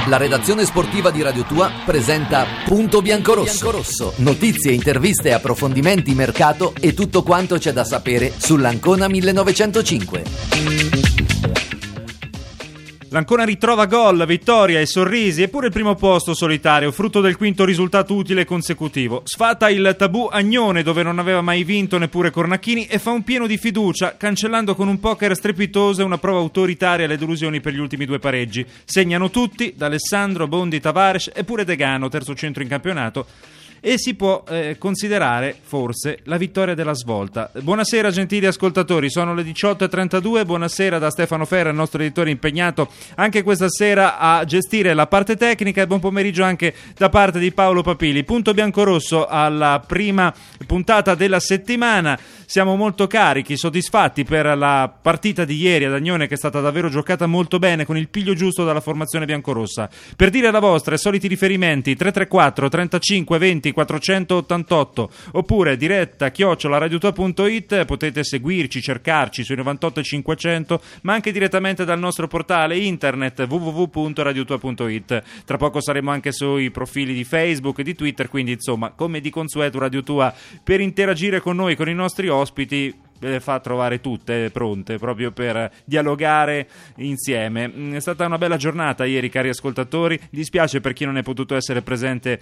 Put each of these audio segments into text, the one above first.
La redazione sportiva di Radio Tua presenta Punto Biancorosso. Notizie, interviste, approfondimenti, mercato e tutto quanto c'è da sapere sull'Ancona 1905. L'Ancona ritrova gol, vittoria e sorrisi, eppure il primo posto solitario, frutto del quinto risultato utile consecutivo. Sfata il tabù Agnone, dove non aveva mai vinto neppure Cornacchini, e fa un pieno di fiducia, cancellando con un poker strepitoso e una prova autoritaria le delusioni per gli ultimi due pareggi. Segnano tutti, D'Alessandro, Bondi, Tavares e pure Degano, terzo centro in campionato. E si può considerare, forse, la vittoria della svolta. Buonasera gentili ascoltatori, sono le 18.32, buonasera da Stefano Ferra, il nostro editore impegnato anche questa sera a gestire la parte tecnica, e buon pomeriggio anche da parte di Paolo Papili. Punto biancorosso alla prima puntata della settimana. Siamo molto carichi, soddisfatti per la partita di ieri ad Agnone, che è stata davvero giocata molto bene, con il piglio giusto dalla formazione biancorossa. Per dire la vostra, soliti riferimenti 334 35 20 488 oppure diretta @radiotua.it. Potete seguirci, cercarci sui 98 500, ma anche direttamente dal nostro portale internet www.radiotua.it. Tra poco saremo anche sui profili di Facebook e di Twitter, quindi insomma, come di consueto, Radio Tua per interagire con noi, con i nostri ospiti, le fa trovare tutte pronte proprio per dialogare insieme. È stata una bella giornata ieri, cari ascoltatori. Dispiace per chi non è potuto essere presente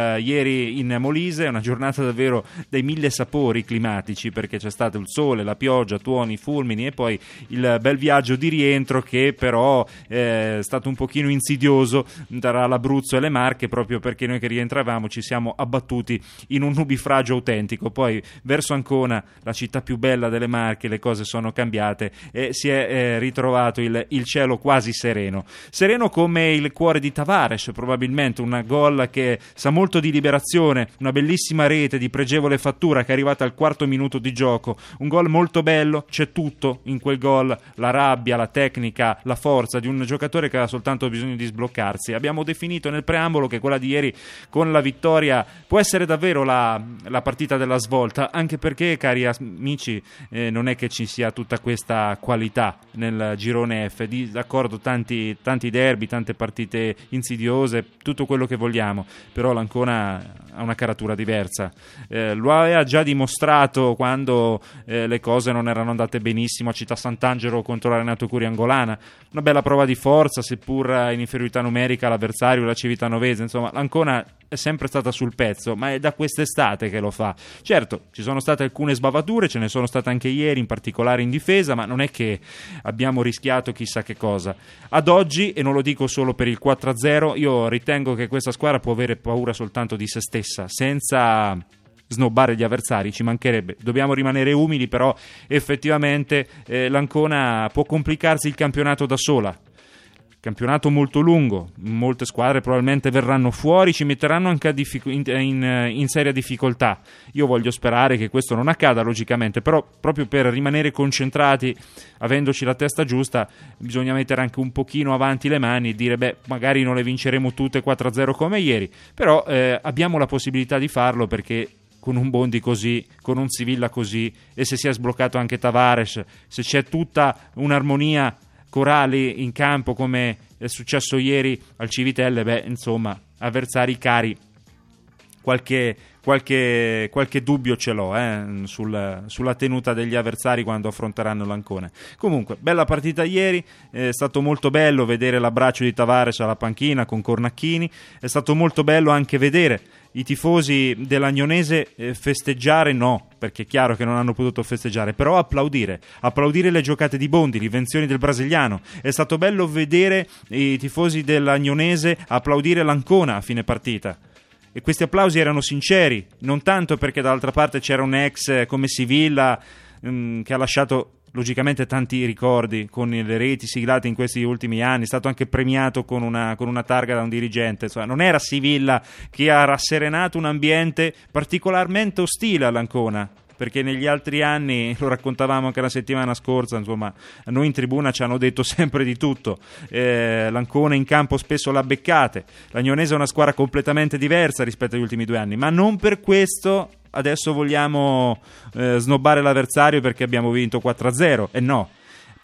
ieri in Molise. È una giornata davvero dai mille sapori climatici, perché c'è stato il sole, la pioggia, tuoni, fulmini e poi il bel viaggio di rientro, che però è stato un pochino insidioso tra l'Abruzzo e le Marche, proprio perché noi che rientravamo ci siamo abbattuti in un nubifragio autentico. Poi verso Ancona, la città più bella delle Marche, le cose sono cambiate e si è ritrovato il cielo quasi sereno come il cuore di Tavares, probabilmente un gol che sa molto di liberazione, una bellissima rete di pregevole fattura che è arrivata al quarto minuto di gioco, un gol molto bello. C'è tutto in quel gol: la rabbia, la tecnica, la forza di un giocatore che aveva soltanto bisogno di sbloccarsi. Abbiamo definito nel preambolo che quella di ieri, con la vittoria, può essere davvero la partita della svolta, anche perché, cari amici, non è che ci sia tutta questa qualità nel girone F. D'accordo, tanti derby, tante partite insidiose, tutto quello che vogliamo, però l'Ancona ha una caratura diversa. Lo aveva già dimostrato quando le cose non erano andate benissimo a Città Sant'Angelo contro la Renato Curiangolana. Una bella prova di forza, seppur in inferiorità numerica, l'avversario, la Civitanovese. Insomma, l'Ancona è sempre stata sul pezzo, ma è da quest'estate che lo fa. Certo, ci sono state alcune sbavature, ce ne sono state anche ieri, in particolare in difesa, ma non è che abbiamo rischiato chissà che cosa. Ad oggi, e non lo dico solo per il 4-0, io ritengo che questa squadra può avere paura soltanto di se stessa, senza snobbare gli avversari, ci mancherebbe. Dobbiamo rimanere umili, però effettivamente l'Ancona può complicarsi il campionato da sola. Campionato molto lungo, molte squadre probabilmente verranno fuori, ci metteranno anche in seria difficoltà. Io voglio sperare che questo non accada, logicamente, però proprio per rimanere concentrati, avendoci la testa giusta, bisogna mettere anche un pochino avanti le mani e dire magari non le vinceremo tutte 4-0 come ieri, però abbiamo la possibilità di farlo, perché con un Bondi così, con un Sivilla così, e se si è sbloccato anche Tavares, se c'è tutta un'armonia corali in campo come è successo ieri al Civitelle, insomma, avversari cari, qualche dubbio ce l'ho sulla tenuta degli avversari quando affronteranno l'Ancona. Comunque, bella partita ieri, è stato molto bello vedere l'abbraccio di Tavares alla panchina con Cornacchini, è stato molto bello anche vedere i tifosi dell'Agnonese festeggiare, no, perché è chiaro che non hanno potuto festeggiare, però applaudire le giocate di Bondi, le invenzioni del brasiliano. È stato bello vedere i tifosi dell'Agnonese applaudire l'Ancona a fine partita. E questi applausi erano sinceri, non tanto perché dall'altra parte c'era un ex come Sivilla che ha lasciato logicamente tanti ricordi con le reti siglate in questi ultimi anni, è stato anche premiato con una targa da un dirigente. Insomma, non era Sivilla che ha rasserenato un ambiente particolarmente ostile all'Ancona, perché negli altri anni, lo raccontavamo anche la settimana scorsa, insomma, a noi in tribuna ci hanno detto sempre di tutto. L'Ancona in campo spesso l'ha beccate, l'Agnonese è una squadra completamente diversa rispetto agli ultimi 2 anni, ma non per questo adesso vogliamo snobbare l'avversario perché abbiamo vinto 4-0, e no.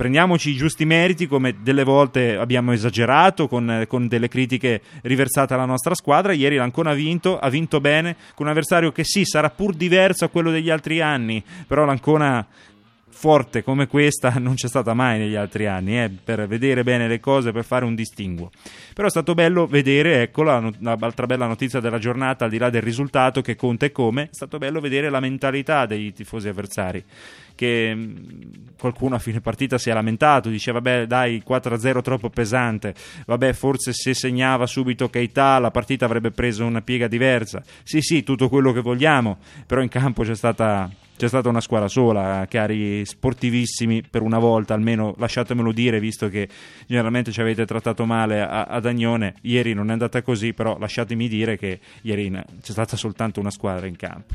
prendiamoci i giusti meriti, come delle volte abbiamo esagerato con delle critiche riversate alla nostra squadra. Ieri l'Ancona ha vinto bene con un avversario che sì, sarà pur diverso a quello degli altri anni, però l'Ancona forte come questa non c'è stata mai negli altri anni, per vedere bene le cose, per fare un distinguo. Però è stato bello vedere, ecco l'altra bella notizia della giornata, al di là del risultato che conta e come, è stato bello vedere la mentalità dei tifosi avversari, che qualcuno a fine partita si è lamentato, diceva vabbè dai, 4-0 troppo pesante, vabbè forse se segnava subito Keita la partita avrebbe preso una piega diversa. Sì, tutto quello che vogliamo, però in campo c'è stata una squadra sola, cari sportivissimi, per una volta almeno lasciatemelo dire, visto che generalmente ci avete trattato male ad Agnone. Ieri non è andata così, però lasciatemi dire che ieri c'è stata soltanto una squadra in campo.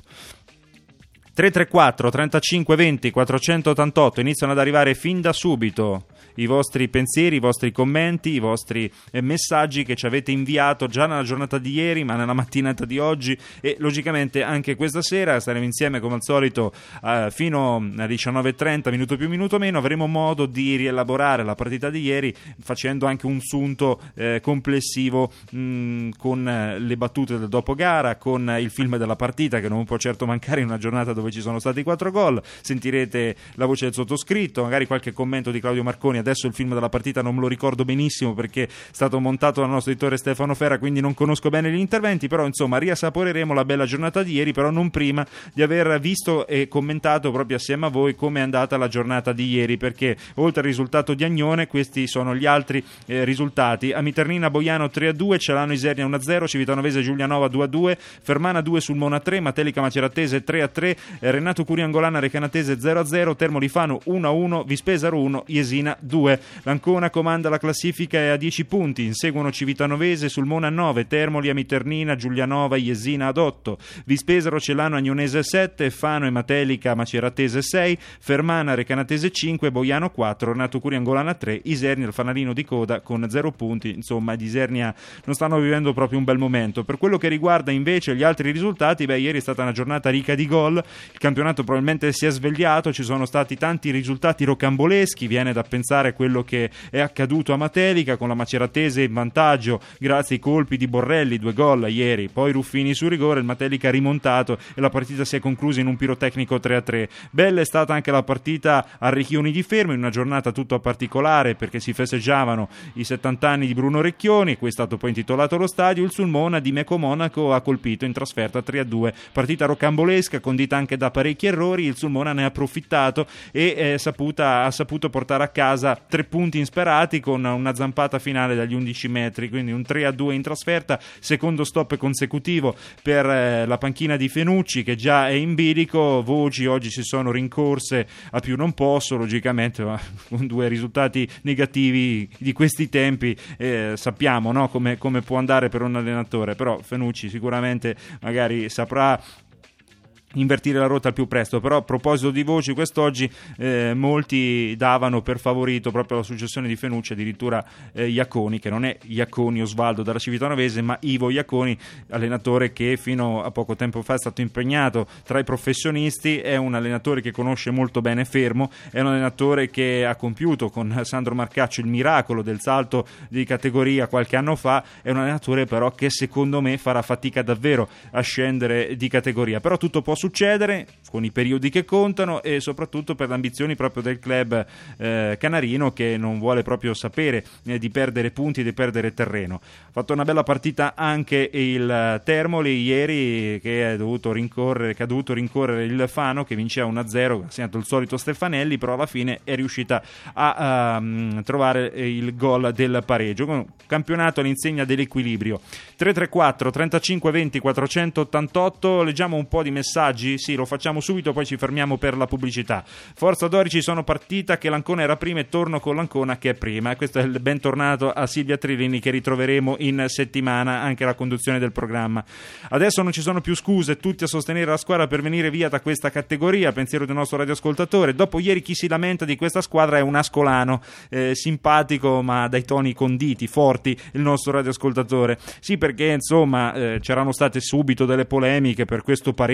334 35 20 488 iniziano ad arrivare fin da subito i vostri pensieri, i vostri commenti, i vostri messaggi che ci avete inviato già nella giornata di ieri, ma nella mattinata di oggi e logicamente anche questa sera. Staremo insieme come al solito fino alle 19:30, minuto più minuto meno. Avremo modo di rielaborare la partita di ieri facendo anche un sunto complessivo con le battute del dopo gara, con il film della partita che non può certo mancare in una giornata dove ci sono stati 4 gol. Sentirete la voce del sottoscritto, magari qualche commento di Claudio Marconi. Adesso il film della partita non me lo ricordo benissimo perché è stato montato dal nostro editore Stefano Ferra, quindi non conosco bene gli interventi, però insomma riassaporeremo la bella giornata di ieri, però non prima di aver visto e commentato proprio assieme a voi come è andata la giornata di ieri, perché oltre al risultato di Agnone questi sono gli altri risultati. Amiternina Boiano 3-2, Celano Isernia 1-0, Civitanovese Giulianova 2-2, Fermana 2 Sulmona 3, Matelica Maceratese 3-3, Renato Curiangolana Recanatese 0-0, Termolifano 1-1, Vispesaro 1, Jesina 2. L'Ancona comanda la classifica e a 10 punti, inseguono Civitanovese, Sulmona 9, Termoli, Amiternina, Giulianova, Jesina ad 8, Vispesaro, Celano, Agnonese 7, Fano e Matelica Maceratese 6, Fermana, Recanatese 5, Boiano 4, Renato Curiangolana 3, Isernia il fanalino di coda con 0 punti. Insomma, di Isernia non stanno vivendo proprio un bel momento. Per quello che riguarda invece gli altri risultati, ieri è stata una giornata ricca di gol, il campionato probabilmente si è svegliato, ci sono stati tanti risultati rocamboleschi. Viene da pensare a quello che è accaduto a Matelica con la Maceratese in vantaggio grazie ai colpi di Borrelli, 2 gol ieri, poi Ruffini su rigore, il Matelica ha rimontato e la partita si è conclusa in un pirotecnico 3-3. Bella è stata anche la partita a Recchioni di Fermo, in una giornata tutta particolare perché si festeggiavano i 70 anni di Bruno Recchioni, cui è stato poi intitolato lo stadio. Il Sulmona di Meco Monaco ha colpito in trasferta 3-2, partita rocambolesca condita anche da parecchi errori. Il Sulmona ne ha approfittato e ha saputo portare a casa 3 punti insperati con una zampata finale dagli 11 metri, quindi un 3-2 in trasferta, secondo stop consecutivo per la panchina di Fenucci che già è in bilico. Voci oggi si sono rincorse a più non posso, logicamente, ma con 2 risultati negativi di questi tempi sappiamo, no, come può andare per un allenatore, però Fenucci sicuramente magari saprà invertire la rotta al più presto. Però a proposito di voci, quest'oggi molti davano per favorito proprio la successione di Fenucci, addirittura Iaconi, che non è Iaconi Osvaldo della Civitanovese ma Ivo Iaconi, allenatore che fino a poco tempo fa è stato impegnato tra i professionisti. È un allenatore che conosce molto bene Fermo, è un allenatore che ha compiuto con Sandro Marcaccio il miracolo del salto di categoria qualche anno fa, è un allenatore però che secondo me farà fatica davvero a scendere di categoria. Però tutto può succedere con i periodi che contano e soprattutto per le ambizioni proprio del club canarino, che non vuole proprio sapere di perdere punti e di perdere terreno. Ha fatto una bella partita anche il Termoli ieri, che ha dovuto rincorrere il Fano, che vinceva 1-0, ha segnato il solito Stefanelli, però alla fine è riuscita a trovare il gol del pareggio. Un campionato all'insegna dell'equilibrio. 334 35 20 488, leggiamo un po' di messaggi. Sì, lo facciamo subito, poi ci fermiamo per la pubblicità. Forza Dorici, sono partita che l'Ancona era prima e torno con l'Ancona che è prima. E questo è il bentornato a Silvia Trillini, che ritroveremo in settimana anche la conduzione del programma. Adesso non ci sono più scuse, tutti a sostenere la squadra per venire via da questa categoria. Pensiero del nostro radioascoltatore. Dopo ieri chi si lamenta di questa squadra è un ascolano, simpatico ma dai toni conditi, forti, il nostro radioascoltatore. Sì, perché insomma c'erano state subito delle polemiche per questo pareggio di domenica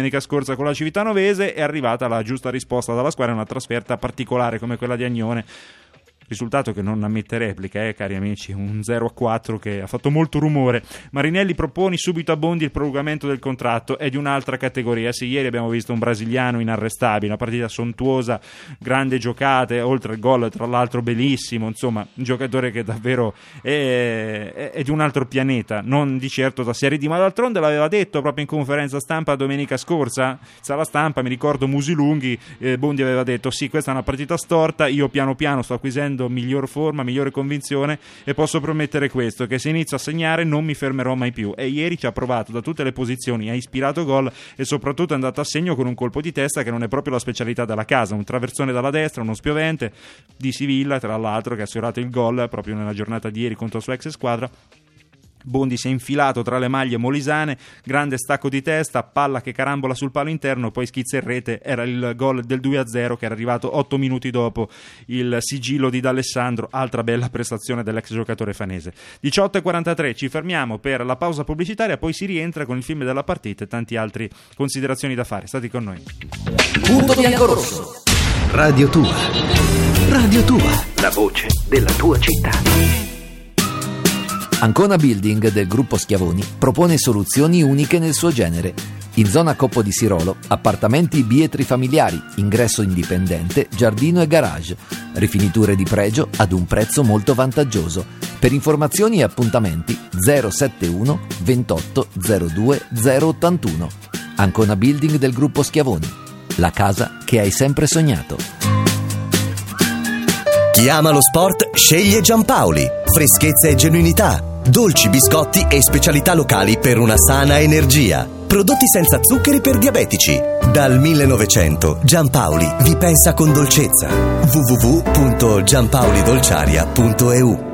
domenica scorsa con la Civitanovese, è arrivata la giusta risposta dalla squadra, una trasferta particolare come quella di Agnone. Risultato che non ammette replica, cari amici, un 0-4 che ha fatto molto rumore. Marinelli propone subito a Bondi il prolungamento del contratto, è di un'altra categoria. Sì, ieri abbiamo visto un brasiliano inarrestabile, una partita sontuosa, grande giocate, oltre al gol tra l'altro bellissimo, insomma un giocatore che davvero è di un altro pianeta, non di certo da Serie D, ma d'altronde l'aveva detto proprio in conferenza stampa domenica scorsa, sala stampa, mi ricordo Musilunghi, Bondi aveva detto sì, questa è una partita storta, io piano piano sto acquisendo miglior forma, migliore convinzione e posso promettere questo, che se inizio a segnare non mi fermerò mai più. E ieri ci ha provato da tutte le posizioni, ha ispirato gol e soprattutto è andato a segno con un colpo di testa che non è proprio la specialità della casa, un traversone dalla destra, uno spiovente di Sivilla tra l'altro, che ha sfiorato il gol proprio nella giornata di ieri contro la sua ex squadra. Bondi si è infilato tra le maglie molisane, grande stacco di testa, palla che carambola sul palo interno, poi schizza in rete, era il gol del 2-0 che era arrivato 8 minuti dopo il sigillo di D'Alessandro, altra bella prestazione dell'ex giocatore fanese. 18:43, ci fermiamo per la pausa pubblicitaria, poi si rientra con il film della partita e tanti altri considerazioni da fare. Stati con noi. Punto biancorosso. Radio Tua. Radio Tua. La voce della tua città. Ancona Building del gruppo Schiavoni propone soluzioni uniche nel suo genere. In zona Coppo di Sirolo, appartamenti bietri familiari, ingresso indipendente, giardino e garage, rifiniture di pregio ad un prezzo molto vantaggioso. Per informazioni e appuntamenti 071 28 02 081. Ancona Building del gruppo Schiavoni, la casa che hai sempre sognato. Chi ama lo sport sceglie Giampaoli. Freschezza e genuinità, dolci, biscotti e specialità locali per una sana energia. Prodotti senza zuccheri per diabetici. Dal 1900 Giampaoli vi pensa con dolcezza. www.giampaolidolciaria.eu.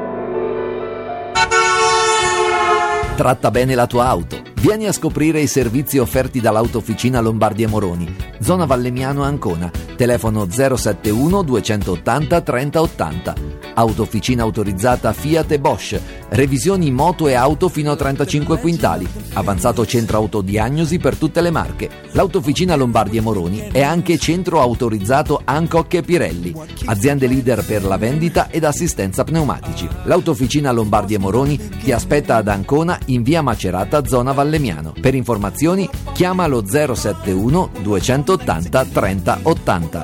Tratta bene la tua auto. Vieni a scoprire i servizi offerti dall'Autofficina Lombardi e Moroni, zona Vallemiano Ancona, telefono 071 280 3080. Autofficina autorizzata Fiat e Bosch, revisioni moto e auto fino a 35 quintali, avanzato centro autodiagnosi per tutte le marche. L'Autofficina Lombardi e Moroni è anche centro autorizzato Hancock e Pirelli, aziende leader per la vendita ed assistenza pneumatici. L'Autofficina Lombardi e Moroni ti aspetta ad Ancona in via Macerata, zona Vallemiano. Per informazioni chiama lo 071 280 30 80.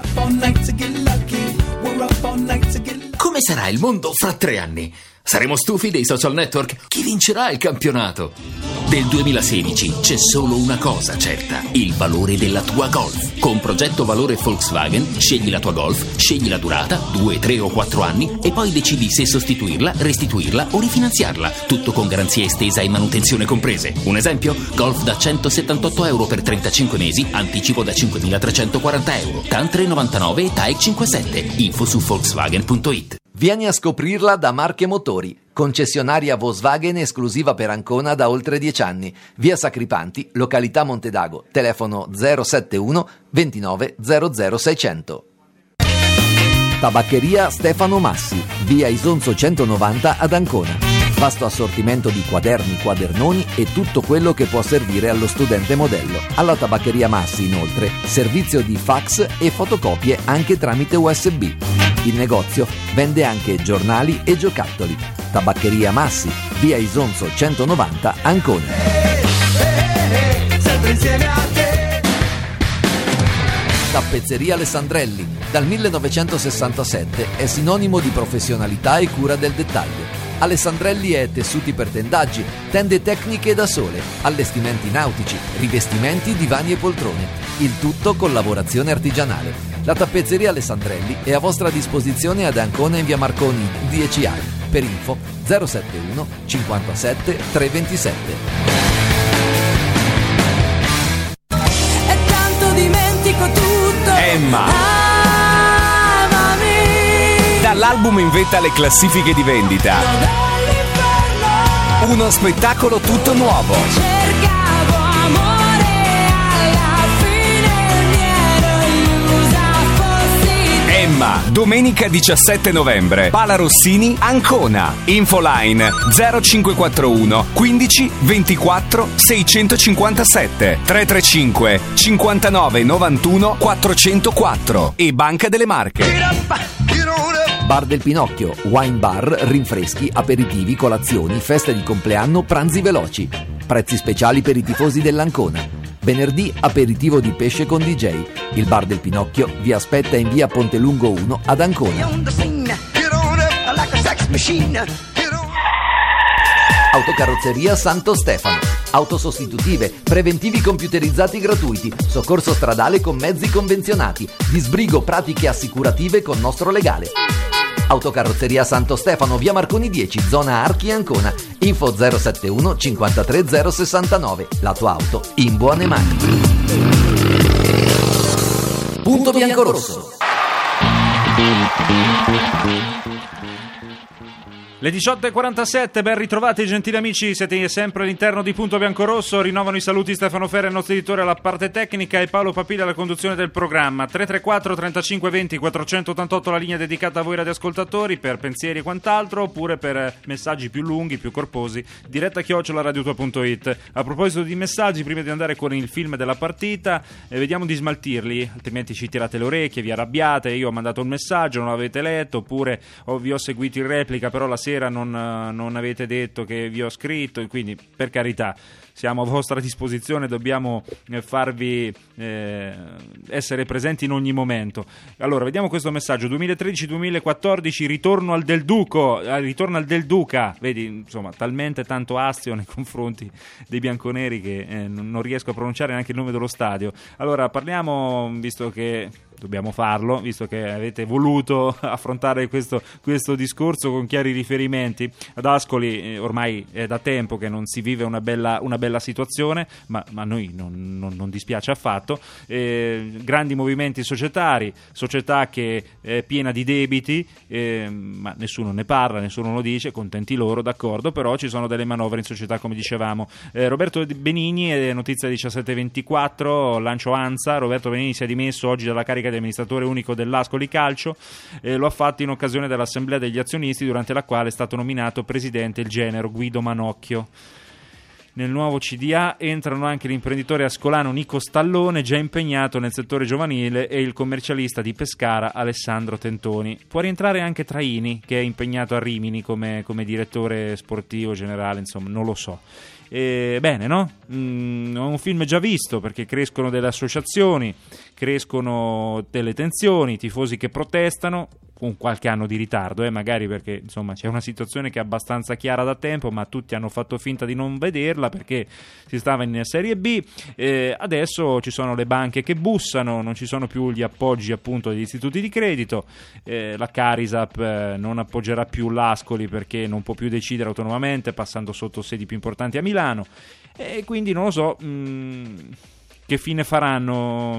Come sarà il mondo fra 3 anni? Saremo stufi dei social network? Chi vincerà il campionato? Del 2016 c'è solo una cosa certa: il valore della tua Golf. Con progetto valore Volkswagen scegli la tua Golf, scegli la durata, 2, 3 o 4 anni e poi decidi se sostituirla, restituirla o rifinanziarla. Tutto con garanzia estesa e manutenzione comprese. Un esempio? Golf da €178 per 35 mesi, anticipo da €5.340, TAN 399 e TAEC 57. Info su Volkswagen.it. Vieni a scoprirla da Marche Motori, concessionaria Volkswagen esclusiva per Ancona da oltre 10 anni. Via Sacripanti, località Montedago, telefono 071 29 00 600. Tabaccheria Stefano Massi, via Isonzo 190 ad Ancona. Vasto assortimento di quaderni, quadernoni e tutto quello che può servire allo studente modello. Alla Tabaccheria Massi, inoltre, servizio di fax e fotocopie anche tramite USB. Il negozio vende anche giornali e giocattoli. Tabaccheria Massi, via Isonzo 190, Ancona. Sempre insieme a te. Tappezzeria Alessandrelli, dal 1967 è sinonimo di professionalità e cura del dettaglio. Alessandrelli è tessuti per tendaggi, tende tecniche da sole, allestimenti nautici, rivestimenti, divani e poltrone. Il tutto con lavorazione artigianale. La tappezzeria Alessandrelli è a vostra disposizione ad Ancona in via Marconi 10A. Per info 071 57 327. E tanto dimentico tutto. Emma. Amami. Dall'album inventa le classifiche di vendita. Uno spettacolo tutto nuovo. Cercavo amore, alla fine mi ero illusa fossi. Emma, domenica 17 novembre, Pala Rossini, Ancona. Infoline 0541 15 24 657 335 59 91 404 e Banca delle Marche. Bar del Pinocchio, wine bar, rinfreschi, aperitivi, colazioni, feste di compleanno, pranzi veloci. Prezzi speciali per i tifosi dell'Ancona. Venerdì aperitivo di pesce con DJ. Il Bar del Pinocchio vi aspetta in via Pontelungo 1 ad Ancona. Autocarrozzeria Santo Stefano. Auto sostitutive, preventivi computerizzati gratuiti, soccorso stradale con mezzi convenzionati, disbrigo pratiche assicurative con nostro legale. Autocarrozzeria Santo Stefano, via Marconi 10, zona Archi Ancona. Info 071 53 069. La tua auto in buone mani. Punto biancorosso. Le 18.47, ben ritrovati gentili amici, siete sempre all'interno di Punto Biancorosso, rinnovano i saluti Stefano Ferri, il nostro editore alla parte tecnica, e Paolo Papilla alla conduzione del programma. 334 35 20 488 la linea dedicata a voi radioascoltatori per pensieri e quant'altro, oppure per messaggi più lunghi, più corposi, diretta@radiotua.it. A proposito di messaggi, prima di andare con il film della partita, vediamo di smaltirli, altrimenti ci tirate le orecchie, vi arrabbiate. Io ho mandato un messaggio, non l'avete letto, oppure vi ho seguito in replica, però la sera non avete detto che vi ho scritto, e quindi per carità siamo a vostra disposizione, dobbiamo farvi essere presenti in ogni momento. Allora, vediamo questo messaggio: 2013-2014, ritorno al Del Duca. Vedi, insomma, talmente tanto astio nei confronti dei bianconeri che non riesco a pronunciare neanche il nome dello stadio. Allora, parliamo, visto che dobbiamo farlo, visto che avete voluto affrontare questo discorso con chiari riferimenti. Ad Ascoli ormai è da tempo che non si vive una bella situazione, ma a noi non dispiace affatto. Grandi movimenti societari, società che è piena di debiti, ma nessuno ne parla, nessuno lo dice, contenti loro, d'accordo, però ci sono delle manovre in società, come dicevamo. Roberto Benigni, notizia 1724, lancio ANSA. Roberto Benigni si è dimesso oggi dalla carica di amministratore unico dell'Ascoli Calcio, lo ha fatto in occasione dell'assemblea degli azionisti, durante la quale è stato nominato presidente il genero Guido Manocchio. Nel nuovo CDA entrano anche l'imprenditore ascolano Nico Stallone, già impegnato nel settore giovanile, e il commercialista di Pescara Alessandro Tentoni. Può rientrare anche Traini, che è impegnato a Rimini come direttore sportivo generale, insomma, non lo so. Bene, no? È un film già visto, perché crescono delle associazioni, crescono delle tensioni, tifosi che protestano con qualche anno di ritardo, magari perché insomma c'è una situazione che è abbastanza chiara da tempo, ma tutti hanno fatto finta di non vederla perché si stava in Serie B. Adesso ci sono le banche che bussano, non ci sono più gli appoggi appunto degli istituti di credito, la Carisap non appoggerà più l'Ascoli perché non può più decidere autonomamente, passando sotto sedi più importanti a Milano, e quindi non lo so che fine faranno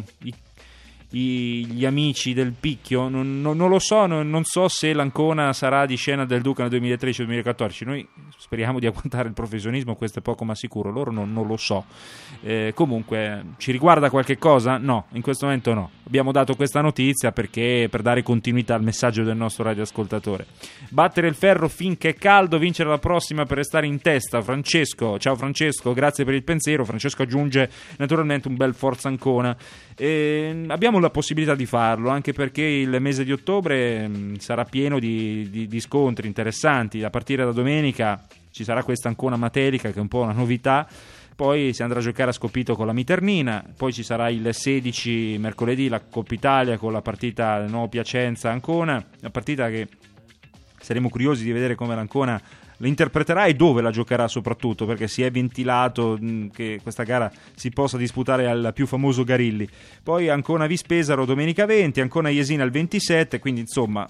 gli amici del picchio. Non lo so, non so se l'Ancona sarà di scena del Duca nel 2013-2014. Noi speriamo di agguantare il professionismo, questo è poco ma sicuro, loro non lo so. Comunque, ci riguarda qualche cosa? No, in questo momento no. Abbiamo dato questa notizia perché per dare continuità al messaggio del nostro radioascoltatore. Battere il ferro finché è caldo, vincere la prossima per restare in testa. Francesco, ciao Francesco, grazie per il pensiero. Francesco aggiunge naturalmente un bel forza Ancona. Abbiamo la possibilità di farlo, anche perché il mese di ottobre sarà pieno di scontri interessanti. A partire da domenica ci sarà questa Ancona Matelica, che è un po' una novità. Poi si andrà a giocare a Scopito con la Miternina, poi ci sarà il 16 mercoledì la Coppa Italia con la partita nuovo Piacenza-Ancona, una partita che saremo curiosi di vedere come l'Ancona la interpreterà e dove la giocherà, soprattutto perché si è ventilato che questa gara si possa disputare al più famoso Garilli. Poi Ancona Vispesaro domenica 20, Ancona Jesina il 27, quindi insomma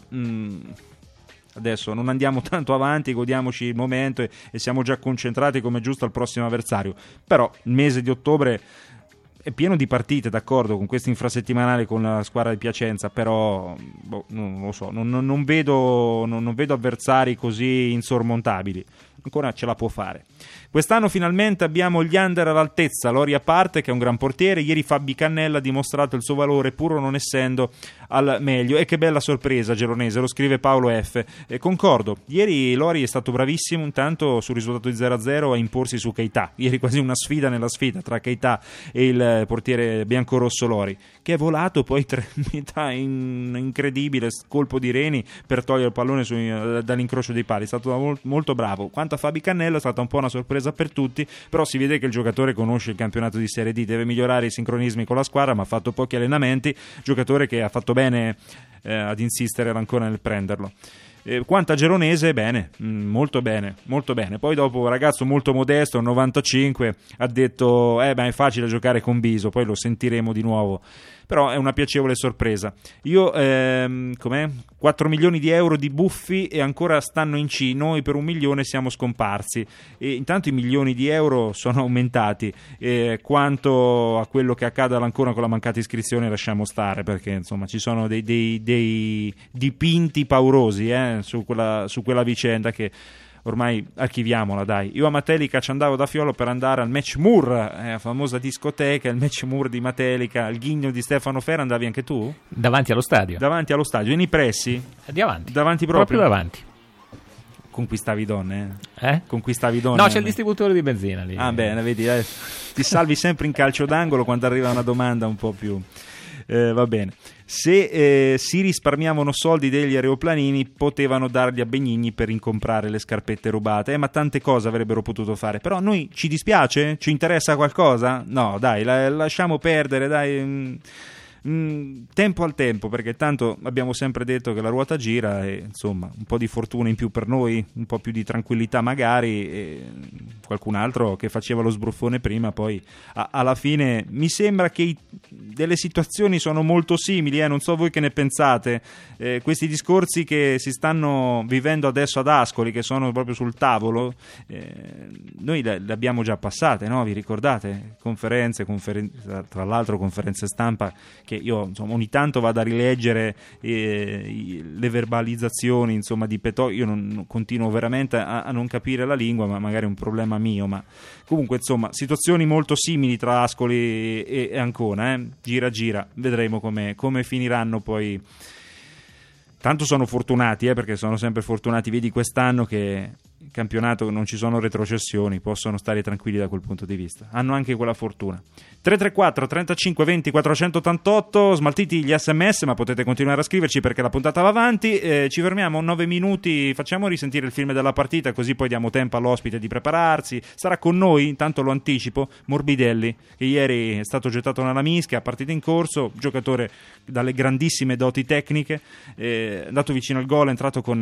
adesso non andiamo tanto avanti, godiamoci il momento e siamo già concentrati come giusto al prossimo avversario. Però il mese di ottobre è pieno di partite, d'accordo, con questo infrasettimanale con la squadra di Piacenza, però non lo so, non vedo avversari così insormontabili. ancora ce la può fare. Quest'anno finalmente abbiamo gli under all'altezza, Lori a parte che è un gran portiere, ieri Fabi Cannella ha dimostrato il suo valore pur non essendo al meglio, e che bella sorpresa Geronese, lo scrive Paolo F. Concordo, ieri Lori è stato bravissimo intanto sul risultato di 0-0 a imporsi su Keita, ieri quasi una sfida nella sfida tra Keita e il portiere biancorosso Lori, che è volato poi metà incredibile colpo di Reni per togliere il pallone dall'incrocio dei pali, è stato molto bravo. Quanto a Fabi Cannella è stata un po' una sorpresa per tutti, però si vede che il giocatore conosce il campionato di Serie D, deve migliorare i sincronismi con la squadra, ma ha fatto pochi allenamenti, giocatore che ha fatto bene ad insistere ancora nel prenderlo. Quanto a Geronese, bene, molto bene. Poi dopo un ragazzo molto modesto, 95, ha detto è facile giocare con Biso, poi lo sentiremo di nuovo, però è una piacevole sorpresa. Io 4 milioni di euro di buffi e ancora stanno in C, noi per 1 milione siamo scomparsi, e intanto i milioni di euro sono aumentati, quanto a quello che accade ancora con la mancata iscrizione lasciamo stare, perché insomma ci sono dei dipinti paurosi su quella vicenda che ormai archiviamola, dai. Io a Matelica ci andavo da Fiolo per andare al Match Moor, la famosa discoteca, il Match Moor di Matelica, il ghigno di Stefano Ferra. Andavi anche tu? Davanti allo stadio, nei pressi? Di avanti. Davanti proprio davanti. Conquistavi donne? Conquistavi donne? No, c'è il distributore di benzina lì. Ah, bene, vedi, ti salvi sempre in calcio d'angolo quando arriva una domanda un po' più... va bene. Se si risparmiavano soldi degli aeroplanini, potevano darli a Benigni per incomprare le scarpette rubate, ma tante cose avrebbero potuto fare. Però a noi ci dispiace? Ci interessa qualcosa? No, dai, lasciamo perdere, dai. Tempo al tempo, perché tanto abbiamo sempre detto che la ruota gira, e insomma un po' di fortuna in più per noi, un po' più di tranquillità magari, e qualcun altro che faceva lo sbruffone prima poi alla fine mi sembra che delle situazioni sono molto simili, non so voi che ne pensate, questi discorsi che si stanno vivendo adesso ad Ascoli, che sono proprio sul tavolo, noi le abbiamo già passate, no? Vi ricordate? Conferenze, tra l'altro conferenze stampa che io insomma ogni tanto vado a rileggere le verbalizzazioni insomma di Petò, io non continuo veramente a non capire la lingua, ma magari è un problema mio, ma comunque insomma situazioni molto simili tra Ascoli e Ancona, gira, vedremo come finiranno poi. Tanto sono fortunati, perché sono sempre fortunati, vedi quest'anno che il campionato non ci sono retrocessioni, possono stare tranquilli da quel punto di vista, hanno anche quella fortuna. 334 35 20 488, smaltiti gli sms, ma potete continuare a scriverci perché la puntata va avanti. Ci fermiamo 9 minuti, facciamo risentire il film della partita, così poi diamo tempo all'ospite di prepararsi. Sarà con noi, intanto lo anticipo, Morbidelli, che ieri è stato gettato nella mischia, partita in corso, giocatore dalle grandissime doti tecniche, andato vicino al gol, è entrato con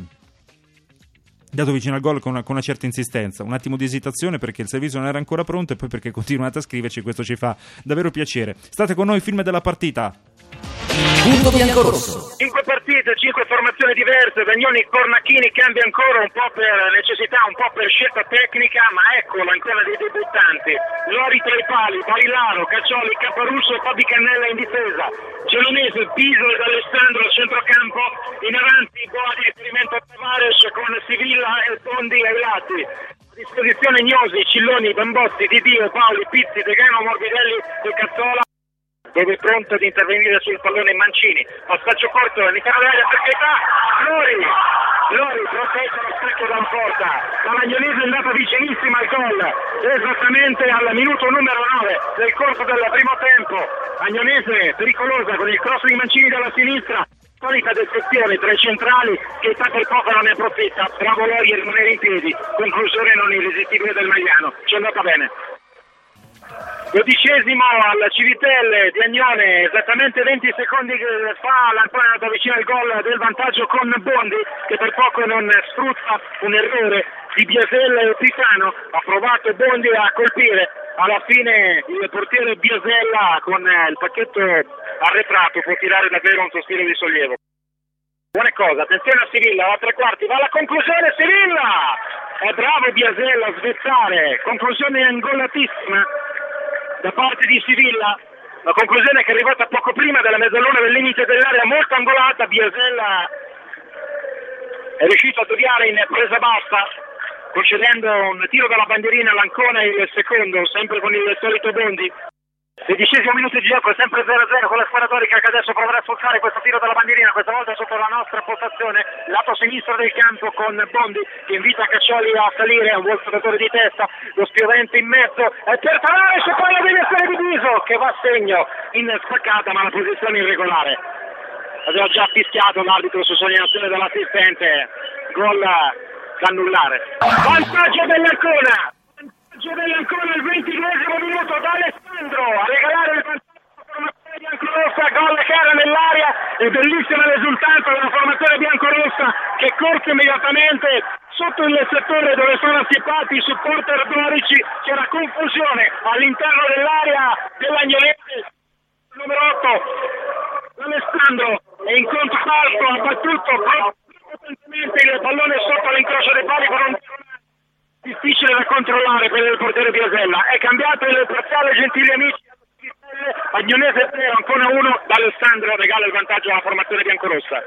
una certa insistenza, un attimo di esitazione perché il servizio non era ancora pronto, e poi perché continuate a scriverci, questo ci fa davvero piacere. State con noi, film della partita. Punto bianco-rosso. 5 partite, 5 formazioni diverse. Vagnoni, Cornacchini cambia ancora, un po' per necessità, un po' per scelta tecnica, ma eccolo ancora dei debuttanti. Lori tra i pali, Barilaro, Caccioli, Caparusso e Fabi Cannella in difesa. Gelonese, Piso ed Alessandro al centrocampo, in avanti Boa di riferimento a Tavares con Sivilla e Tondi ai lati. A disposizione Gnosi, Cilloni, Bambotti, Didio, Paoli, Pizzi, Degano, Morbidelli e Cazzola, dove è pronto ad intervenire sul pallone Mancini. Passaggio corto all'interno dell'area per Keita. Lori protetto lo specchio dalla porta. La Vagnolese è andata vicinissima al gol, esattamente al minuto numero 9 del corso del primo tempo. Vagnolese pericolosa con il cross di Mancini dalla sinistra. Solita destruzione tra i centrali, che per poco non ne approfitta. Bravo Lori a rimanere in piedi. Conclusione non irresistibile del Magliano. Ci è andata bene. 12° al Civitelle di Agnone, esattamente 20 secondi fa l'Ancona è andato vicino al gol del vantaggio con Bondi, che per poco non sfrutta un errore di Biasella e Pisano. Ha provato Bondi a colpire, alla fine il portiere Biasella con il pacchetto arretrato può tirare davvero un sospiro di sollievo. Buone cose, attenzione a Sivilla, a 3/4, va alla conclusione Sivilla! È bravo Biasella a svezzare, conclusione angollatissima da parte di Sivilla, la conclusione che è arrivata poco prima della mezzaluna del limite dell'area, molto angolata. Biasella è riuscito a deviare in presa bassa, concedendo un tiro dalla bandierina all'Ancona, il secondo, sempre con il solito Bondi. 16° minuto di gioco, sempre 0-0 con la squadra torica che adesso proverà a sfruttare questo tiro dalla bandierina, questa volta sotto la nostra postazione, lato sinistro del campo con Bondi che invita Caccioli a salire, è un buon giocatore di testa, lo spiovente in mezzo, e per Tavares e poi la deviazione di Viso che va a segno in spaccata ma la posizione irregolare. Aveva già fischiato l'arbitro su sollecitazione dell'assistente, gol da annullare. Vantaggio dell'Ancona! Al 22° minuto da Alessandro a regalare il vantaggio alla formazione biancorossa, gol che era nell'area e bellissima l'esultanza della formazione biancorossa che corse immediatamente sotto il settore dove sono assiepati i supporter dorici. C'era confusione all'interno dell'area dell'Agnonese. Numero 8 Alessandro è in controsalto, ha battuto potentemente il pallone sotto l'incrocio dei pali con un difficile da controllare per il portiere Biasella. È cambiato il parziale, gentili amici. Agnonese 0, Ancona 1, D'Alessandro regala il vantaggio alla formazione biancorossa.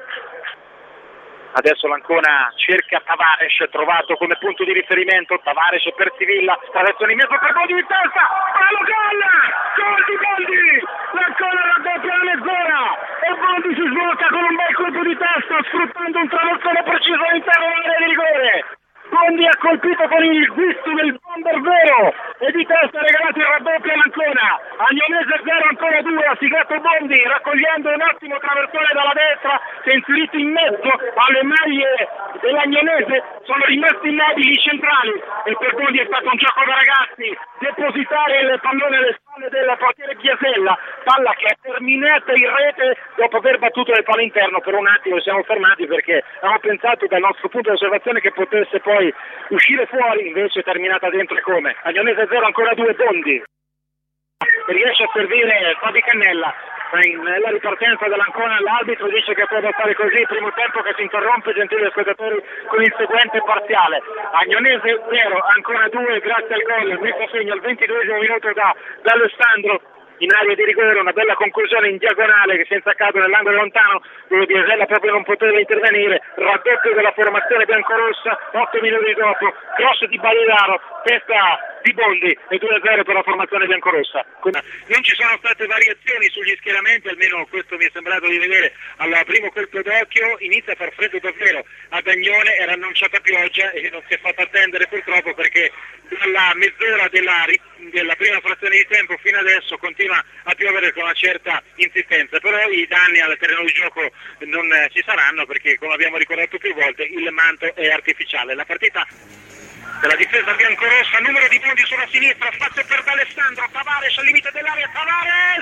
Adesso l'Ancona cerca Tavares, trovato come punto di riferimento. Tavares per Sivilla, traversone in mezzo per Bondi di testa, palo gol! Gol di Bondi! L'Ancona raddoppia la mezz'ora e Bondi si sblocca con un bel colpo di testa sfruttando un traversone preciso all'interno dell'area di rigore. Bondi ha colpito con il gusto del bomber vero e di testa regalato il raddoppio all'Ancona. Agnonese 0, Ancona 2, ha siglato Bondi raccogliendo un ottimo traversone dalla destra, si è inserito in mezzo alle maglie dell'Agnonese, sono rimasti immobili i centrali e per Bondi è stato un gioco da ragazzi depositare il pallone alle spalle del portiere Biasella, palla che è terminata in rete dopo aver battuto nel palo interno. Per un attimo siamo fermati perché avevamo pensato dal nostro punto di osservazione che potesse poi uscire fuori, invece è terminata dentro. Come Agnonese 0, Ancona 2, Bondi riesce a servire Fabi Cannella nella ripartenza dell'Ancona. L'arbitro dice che può bastare così, primo tempo che si interrompe, gentili ascoltatori, con il seguente parziale: Agnonese 0, Ancona 2, grazie al gol messo a segno al 22° minuto da Alessandro in area di rigore. Una bella conclusione in diagonale che si è insaccato nell'angolo lontano dove Biasella proprio non poteva intervenire. Raddoppio della formazione biancorossa 8 minuti dopo, cross di Barilaro, testa di Bondi e 2-0 per la formazione biancorossa. Non ci sono state variazioni sugli schieramenti, almeno questo mi è sembrato di vedere al primo colpo d'occhio. Inizia a far freddo davvero ad Agnone, era annunciata pioggia e non si è fatta attendere purtroppo, perché dalla mezz'ora della prima frazione di tempo fino adesso continua a piovere con una certa insistenza, però i danni al terreno di gioco non ci saranno perché, come abbiamo ricordato più volte, il manto è artificiale. La partita della difesa biancorossa, numero di Bondi sulla sinistra, spazio per D'Alessandro, Tavares al limite dell'area, Tavares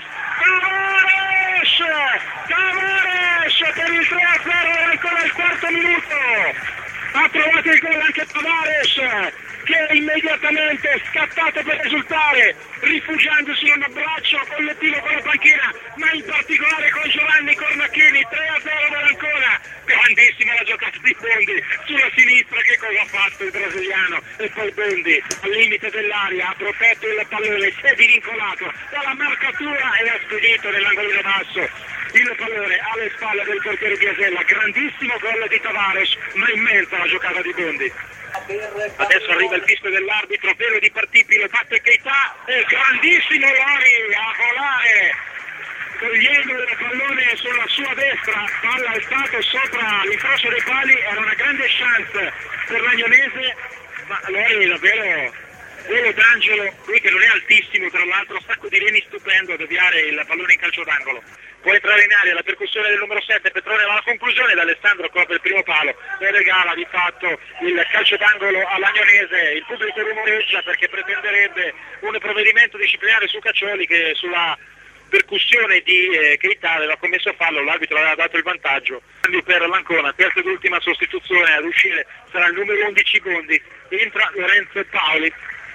per il 3-0, ancora il quarto minuto, ha trovato il gol anche Tavares, che è immediatamente scattato per esultare, rifugiandosi in un abbraccio collettivo con la panchina, ma in particolare con Giovanni Cornacchini. 3-0 dell'Ancona. Grandissima la giocata di Bondi sulla sinistra, che cosa ha fatto il brasiliano? E poi Bondi al limite dell'area ha protetto il pallone, si è divincolato dalla marcatura e ha spedito nell'angolino basso il pallone alle spalle del portiere Biasella. Grandissimo gol di Tavares, ma immensa la giocata di Bondi. Adesso arriva il fischio dell'arbitro, velo di partibile, batte Keita e grandissimo Lori a volare, togliendo il pallone sulla sua destra, palla alzato sopra l'incrocio dei pali. Era una grande chance per l'Agnonese, ma Lori davvero velo d'angelo, lui che non è altissimo, tra l'altro sacco di reni stupendo a deviare il pallone in calcio d'angolo. Può entrare in aria la percussione del numero 7, Petrone alla conclusione, D'Alessandro copre il primo palo e regala di fatto il calcio d'angolo all'Agnonese. Il pubblico rumoreggia perché pretenderebbe un provvedimento disciplinare su Caccioli, che sulla percussione di Keita aveva commesso fallo, l'arbitro aveva dato il vantaggio. Per l'Ancona, terza ed ultima sostituzione ad uscire sarà il numero 11 Bondi, entra Lorenzo Paoli.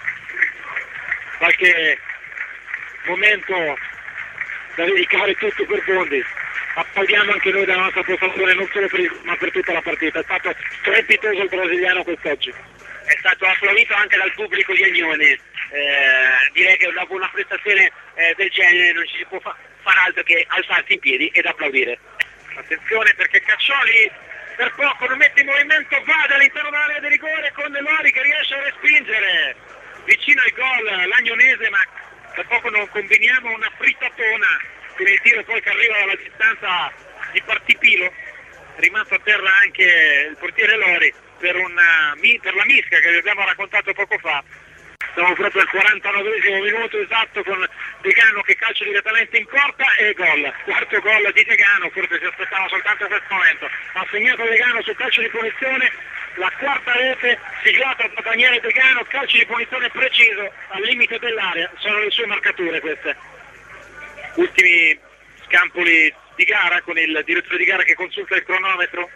Qualche momento da dedicare tutto per Bondi, applaudiamo anche noi dalla nostra postazione, non solo per ma per tutta la partita. È stato strepitoso il brasiliano quest'oggi, è stato applaudito anche dal pubblico di Agnone. Direi che dopo una prestazione del genere non ci si può far altro che alzarsi in piedi ed applaudire. Attenzione perché Caccioli per poco, lo mette in movimento, va all'interno dell'area di rigore con Lori che riesce a respingere vicino al gol l'Agnonese, ma per poco non combiniamo una frittatona con il tiro poi che arriva dalla distanza di Partipilo, rimasto a terra anche il portiere Lori per la mischia che vi abbiamo raccontato poco fa. Siamo proprio al 49esimo minuto esatto con Degano che calcia direttamente in porta e gol. Quarto gol di Degano, forse si aspettava soltanto questo momento. Ha segnato Degano sul calcio di punizione, la quarta rete siglata da Daniele Degano, calcio di punizione preciso al limite dell'area, sono le sue marcature queste. Ultimi scampoli di gara con il direttore di gara che consulta il cronometro.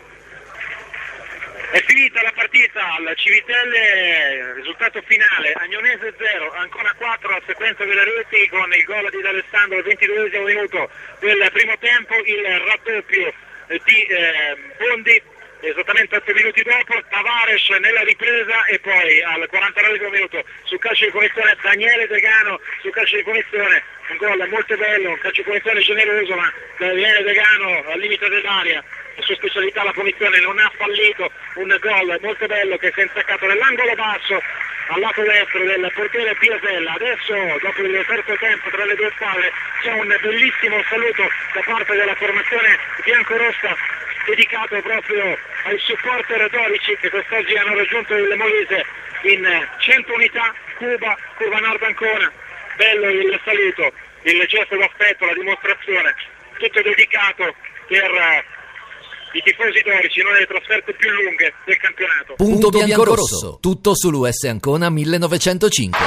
È finita la partita al Civitelle, risultato finale, Agnonese 0, Ancona 4 a sequenza delle reti con il gol di D'Alessandro al 22esimo minuto del primo tempo, il raddoppio di Bondi esattamente 8 minuti dopo, Tavares nella ripresa e poi al 49esimo minuto sul calcio di punizione Daniele Degano sul calcio di punizione, un gol molto bello, un calcio di punizione generoso ma Daniele Degano al limite dell'area, la sua specialità la punizione, non ha fallito, un gol molto bello che si è insaccato nell'angolo basso al lato destro del portiere Piasella. Adesso dopo il terzo tempo tra le due squadre c'è un bellissimo saluto da parte della formazione biancorossa dedicato proprio ai supporter dorici che quest'oggi hanno raggiunto il Molise in 100 unità, Cuba Nord Ancona. Bello il saluto, il gesto d'affetto, la dimostrazione, tutto dedicato per i tifosi dorici, una delle trasferte più lunghe del campionato. Punto biancorosso, tutto sull'US Ancona 1905.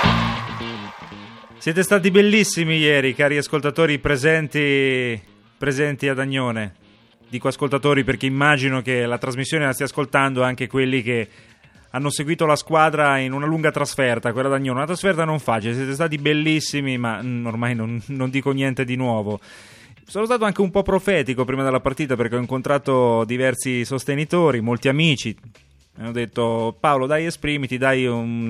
Siete stati bellissimi ieri, cari ascoltatori presenti ad Agnone. Dico ascoltatori perché immagino che la trasmissione la stia ascoltando anche quelli che hanno seguito la squadra in una lunga trasferta, quella d'Agnone, una trasferta non facile, siete stati bellissimi, ma ormai non dico niente di nuovo. Sono stato anche un po' profetico prima della partita perché ho incontrato diversi sostenitori, molti amici. Hanno detto: Paolo, dai, esprimiti, dai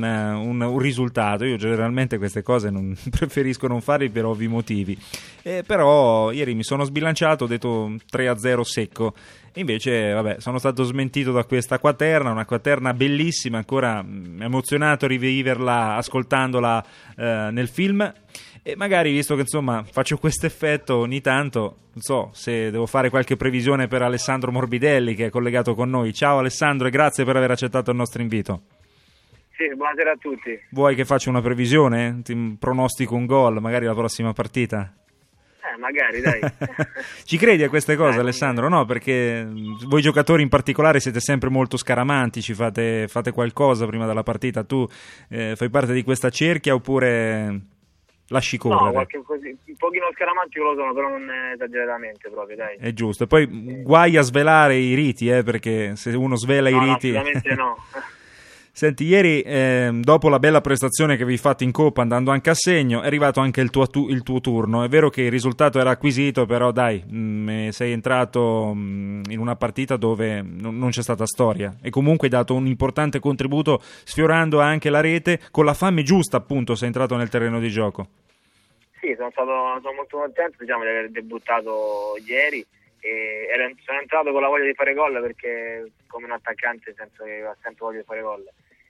un risultato. Io generalmente queste cose preferisco non farle per ovvi motivi. Però ieri mi sono sbilanciato, ho detto 3-0 secco. E invece, vabbè, sono stato smentito da questa quaterna, una quaterna bellissima, ancora emozionato a riviverla ascoltandola nel film. E magari, visto che insomma faccio questo effetto ogni tanto, non so se devo fare qualche previsione per Alessandro Morbidelli che è collegato con noi. Ciao Alessandro e grazie per aver accettato il nostro invito. Sì, buonasera a tutti. Vuoi che faccia una previsione? Ti pronostico un gol, magari la prossima partita? Magari, dai. Ci credi a queste cose, Alessandro? No, perché voi giocatori in particolare siete sempre molto scaramantici, fate qualcosa prima della partita. Tu fai parte di questa cerchia oppure lasci correre? No, un pochino scaramantico lo sono, però non esageratamente proprio, dai. È giusto. E poi guai a svelare i riti, perché se uno svela i riti... No, assolutamente no. Senti, ieri dopo la bella prestazione che avevi fatto in Coppa andando anche a segno è arrivato anche il tuo turno. È vero che il risultato era acquisito, però dai, sei entrato in una partita dove non c'è stata storia e comunque hai dato un importante contributo sfiorando anche la rete, con la fame giusta appunto sei entrato nel terreno di gioco. Sì, sono molto contento di aver debuttato ieri. E sono entrato con la voglia di fare gol perché come un attaccante penso che ho sempre voglia di fare gol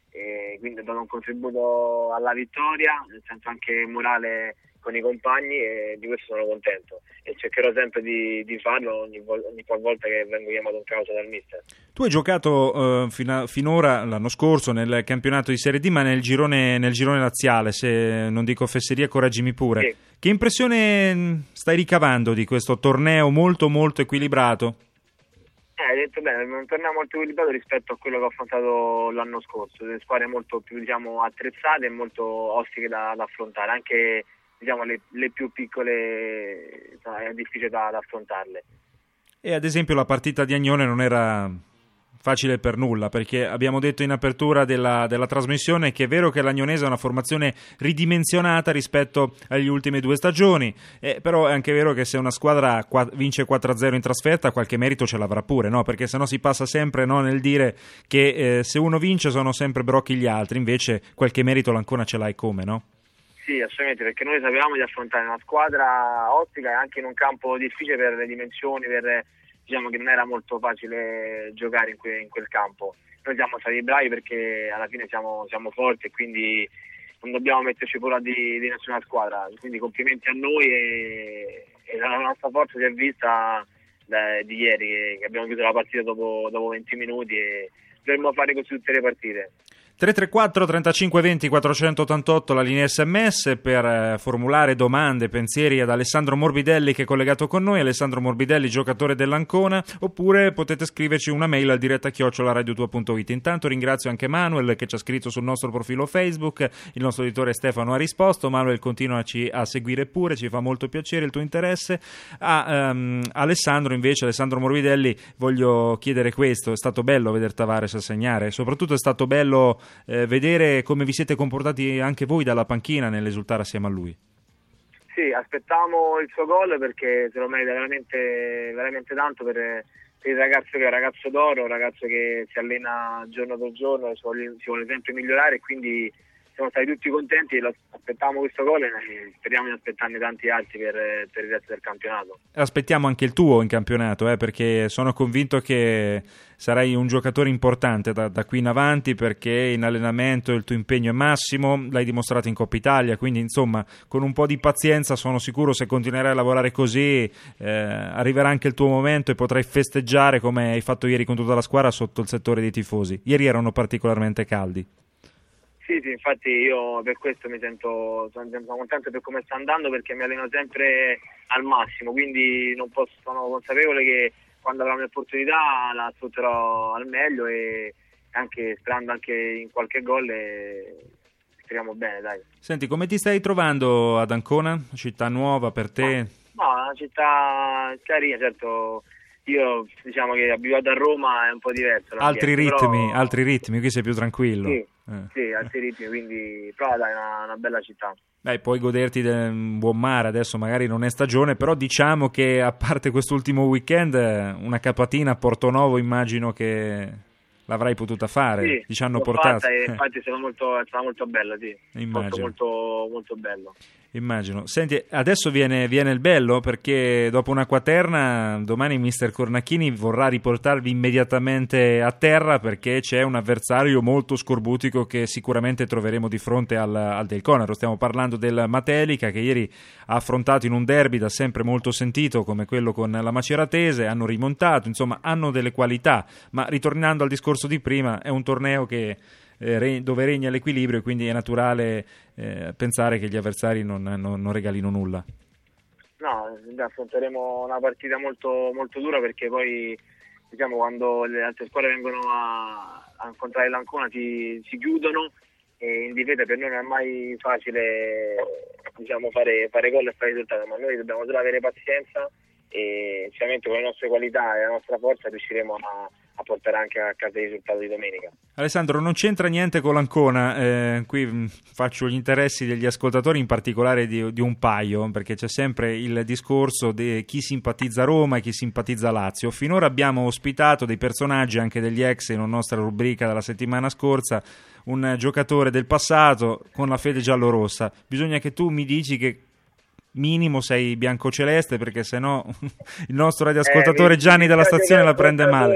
e quindi ho dato un contributo alla vittoria, nel senso anche morale con i compagni, e di questo sono contento e cercherò sempre di farlo ogni volta che vengo chiamato in causa dal mister. Tu hai giocato finora l'anno scorso nel campionato di Serie D, ma nel girone laziale, se non dico fesseria correggimi pure. Sì. Che impressione stai ricavando di questo torneo molto molto equilibrato? Hai detto bene, un torneo molto equilibrato rispetto a quello che ho affrontato l'anno scorso, delle squadre molto più attrezzate e molto ostiche da affrontare, anche le più piccole è difficile da affrontarle. E ad esempio la partita di Agnone non era facile per nulla, perché abbiamo detto in apertura della trasmissione che è vero che l'Agnonese è una formazione ridimensionata rispetto agli ultime due stagioni, però è anche vero che se una squadra vince 4-0 in trasferta qualche merito ce l'avrà pure, no? Perché sennò si passa sempre nel dire che se uno vince sono sempre brocchi gli altri, invece qualche merito l'Ancona ce l'hai come, no? Sì, assolutamente, perché noi sapevamo di affrontare una squadra ottica e anche in un campo difficile per le dimensioni, per diciamo che non era molto facile giocare in quel campo. Noi siamo stati bravi perché alla fine siamo forti e quindi non dobbiamo metterci paura di nessuna squadra, quindi complimenti a noi e la nostra forza si è vista di ieri, che abbiamo chiuso la partita dopo 20 minuti e dovremmo fare così tutte le partite. 334 35 20 488 la linea SMS per formulare domande, pensieri ad Alessandro Morbidelli che è collegato con noi. Alessandro Morbidelli, giocatore dell'Ancona, oppure potete scriverci una mail al diretta@radiotua.it. Intanto ringrazio anche Manuel che ci ha scritto sul nostro profilo Facebook, il nostro editore Stefano ha risposto. Manuel, continuaci a seguire pure, ci fa molto piacere il tuo interesse. Alessandro invece, Alessandro Morbidelli, voglio chiedere questo: è stato bello vedere Tavares a segnare, soprattutto è stato bello vedere come vi siete comportati anche voi dalla panchina nell'esultare assieme a lui. Sì, aspettavamo il suo gol perché se lo merita veramente, veramente tanto per il ragazzo che è un ragazzo d'oro, un ragazzo che si allena giorno per giorno, si vuole sempre migliorare e quindi siamo stati tutti contenti, aspettavamo questo gol e speriamo di aspettarne tanti altri per il resto del campionato. Aspettiamo anche il tuo in campionato, perché sono convinto che sarai un giocatore importante da qui in avanti, perché in allenamento il tuo impegno è massimo, l'hai dimostrato in Coppa Italia, quindi insomma con un po' di pazienza sono sicuro, se continuerai a lavorare così arriverà anche il tuo momento e potrai festeggiare come hai fatto ieri con tutta la squadra sotto il settore dei tifosi. Ieri erano particolarmente caldi. Sì, infatti io per questo sono contento per come sta andando, perché mi alleno sempre al massimo, quindi sono consapevole che quando avrò l'opportunità la sfrutterò al meglio e anche sperando anche in qualche gol e speriamo bene, dai. Senti, come ti stai trovando ad Ancona? Città nuova per te? No, una città carina, certo. Io diciamo che abituato a Roma è un po' diverso. Altri ritmi, qui sei più tranquillo. Sì, altri ritmi, quindi però dai, è una bella città. Dai, puoi goderti del buon mare, adesso magari non è stagione, però diciamo che a parte quest'ultimo weekend una capatina a Portonovo immagino che l'avrai potuta fare, sì, ci hanno portato. Infatti è stata molto bella, sì. Immagino. Molto bello. Immagino. Senti, adesso viene il bello, perché dopo una quaterna domani mister Cornacchini vorrà riportarvi immediatamente a terra, perché c'è un avversario molto scorbutico che sicuramente troveremo di fronte al Del Conaro. Stiamo parlando del Matelica, che ieri ha affrontato in un derby da sempre molto sentito come quello con la Maceratese, hanno rimontato, insomma hanno delle qualità, ma ritornando al discorso di prima, è un torneo che dove regna l'equilibrio, quindi è naturale pensare che gli avversari non regalino nulla. No, affronteremo una partita molto, molto dura, perché poi diciamo quando le altre squadre vengono a incontrare l'Ancona si chiudono, e in difesa per noi non è mai facile fare gol e fare risultati, ma noi dobbiamo solo avere pazienza e sicuramente con le nostre qualità e la nostra forza riusciremo a portare anche a casa il risultato di domenica. Alessandro, non c'entra niente con l'Ancona, qui faccio gli interessi degli ascoltatori, in particolare di un paio, perché c'è sempre il discorso di chi simpatizza Roma e chi simpatizza Lazio. Finora abbiamo ospitato dei personaggi, anche degli ex, in una nostra rubrica della settimana scorsa, un giocatore del passato con la fede giallorossa. Bisogna che tu mi dici che minimo sei biancoceleste, perché sennò il nostro radioascoltatore Gianni della stazione la prende male.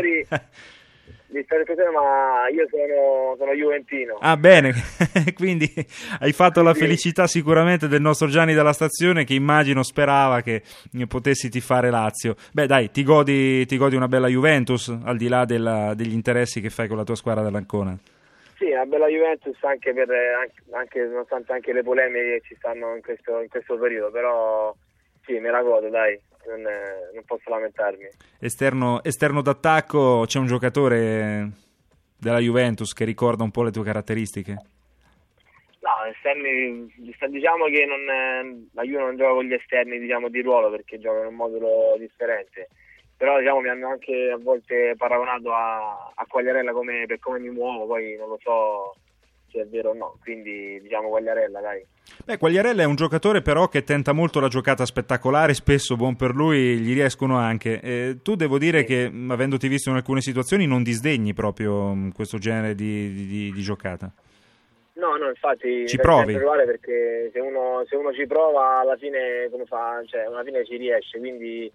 Ma io sono juventino. Ah, bene, quindi hai fatto la felicità sicuramente del nostro Gianni della stazione, che immagino sperava che potessi tifare Lazio. Beh dai, ti godi una bella Juventus, al di là degli interessi che fai con la tua squadra dell'Ancona? Sì, una bella Juventus, anche nonostante anche le polemiche che ci stanno in questo periodo, però sì, me la godo, dai, non posso lamentarmi. Esterno d'attacco, c'è un giocatore della Juventus che ricorda un po' le tue caratteristiche? No, esterni, diciamo che la Juve non gioca con gli esterni, diciamo, di ruolo, perché gioca in un modulo differente. Però diciamo mi hanno anche a volte paragonato a Quagliarella per come mi muovo, poi non lo so se è vero o no, quindi diciamo Quagliarella, dai. Beh, Quagliarella è un giocatore però che tenta molto la giocata spettacolare, spesso buon per lui, gli riescono anche. Tu devo dire che, avendoti visto in alcune situazioni, non disdegni proprio questo genere di giocata. No, infatti ci provi, perché se uno ci prova alla fine come fa, cioè alla fine ci riesce, quindi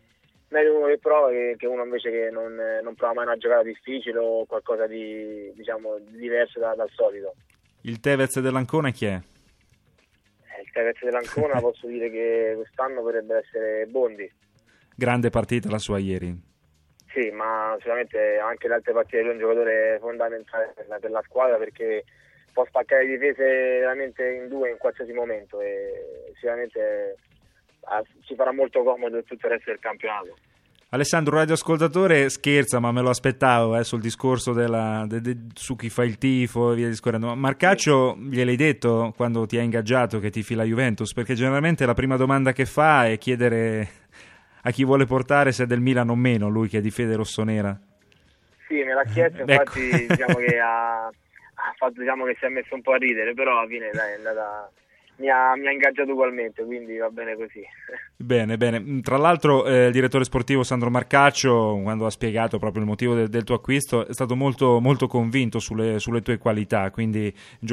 meglio uno che prova che uno invece che non prova mai una giocata difficile o qualcosa di, diciamo, diverso dal solito. Il Tevez dell'Ancona chi è? Il Tevez dell'Ancona posso dire che quest'anno potrebbe essere Bondi. Grande partita la sua ieri. Sì, ma sicuramente anche le altre partite lui è un giocatore fondamentale per la squadra, perché può spaccare le difese veramente in due in qualsiasi momento e sicuramente ci farà molto comodo tutto il resto del campionato. Alessandro, radioascoltatore, scherza, ma me lo aspettavo sul discorso su chi fa il tifo e via discorrendo. Marcaccio gliel'hai detto quando ti ha ingaggiato che tifi la Juventus? Perché generalmente la prima domanda che fa è chiedere a chi vuole portare se è del Milan o meno, lui che è di fede rossonera. Sì, me l'ha chiesto, infatti ecco. Diciamo che ha fatto, diciamo che si è messo un po' a ridere, però alla fine dai, è andata... Mi ha ingaggiato ugualmente, quindi va bene così. Bene. Tra l'altro il direttore sportivo Sandro Marcaccio, quando ha spiegato proprio il motivo del tuo acquisto, è stato molto, molto convinto sulle tue qualità, quindi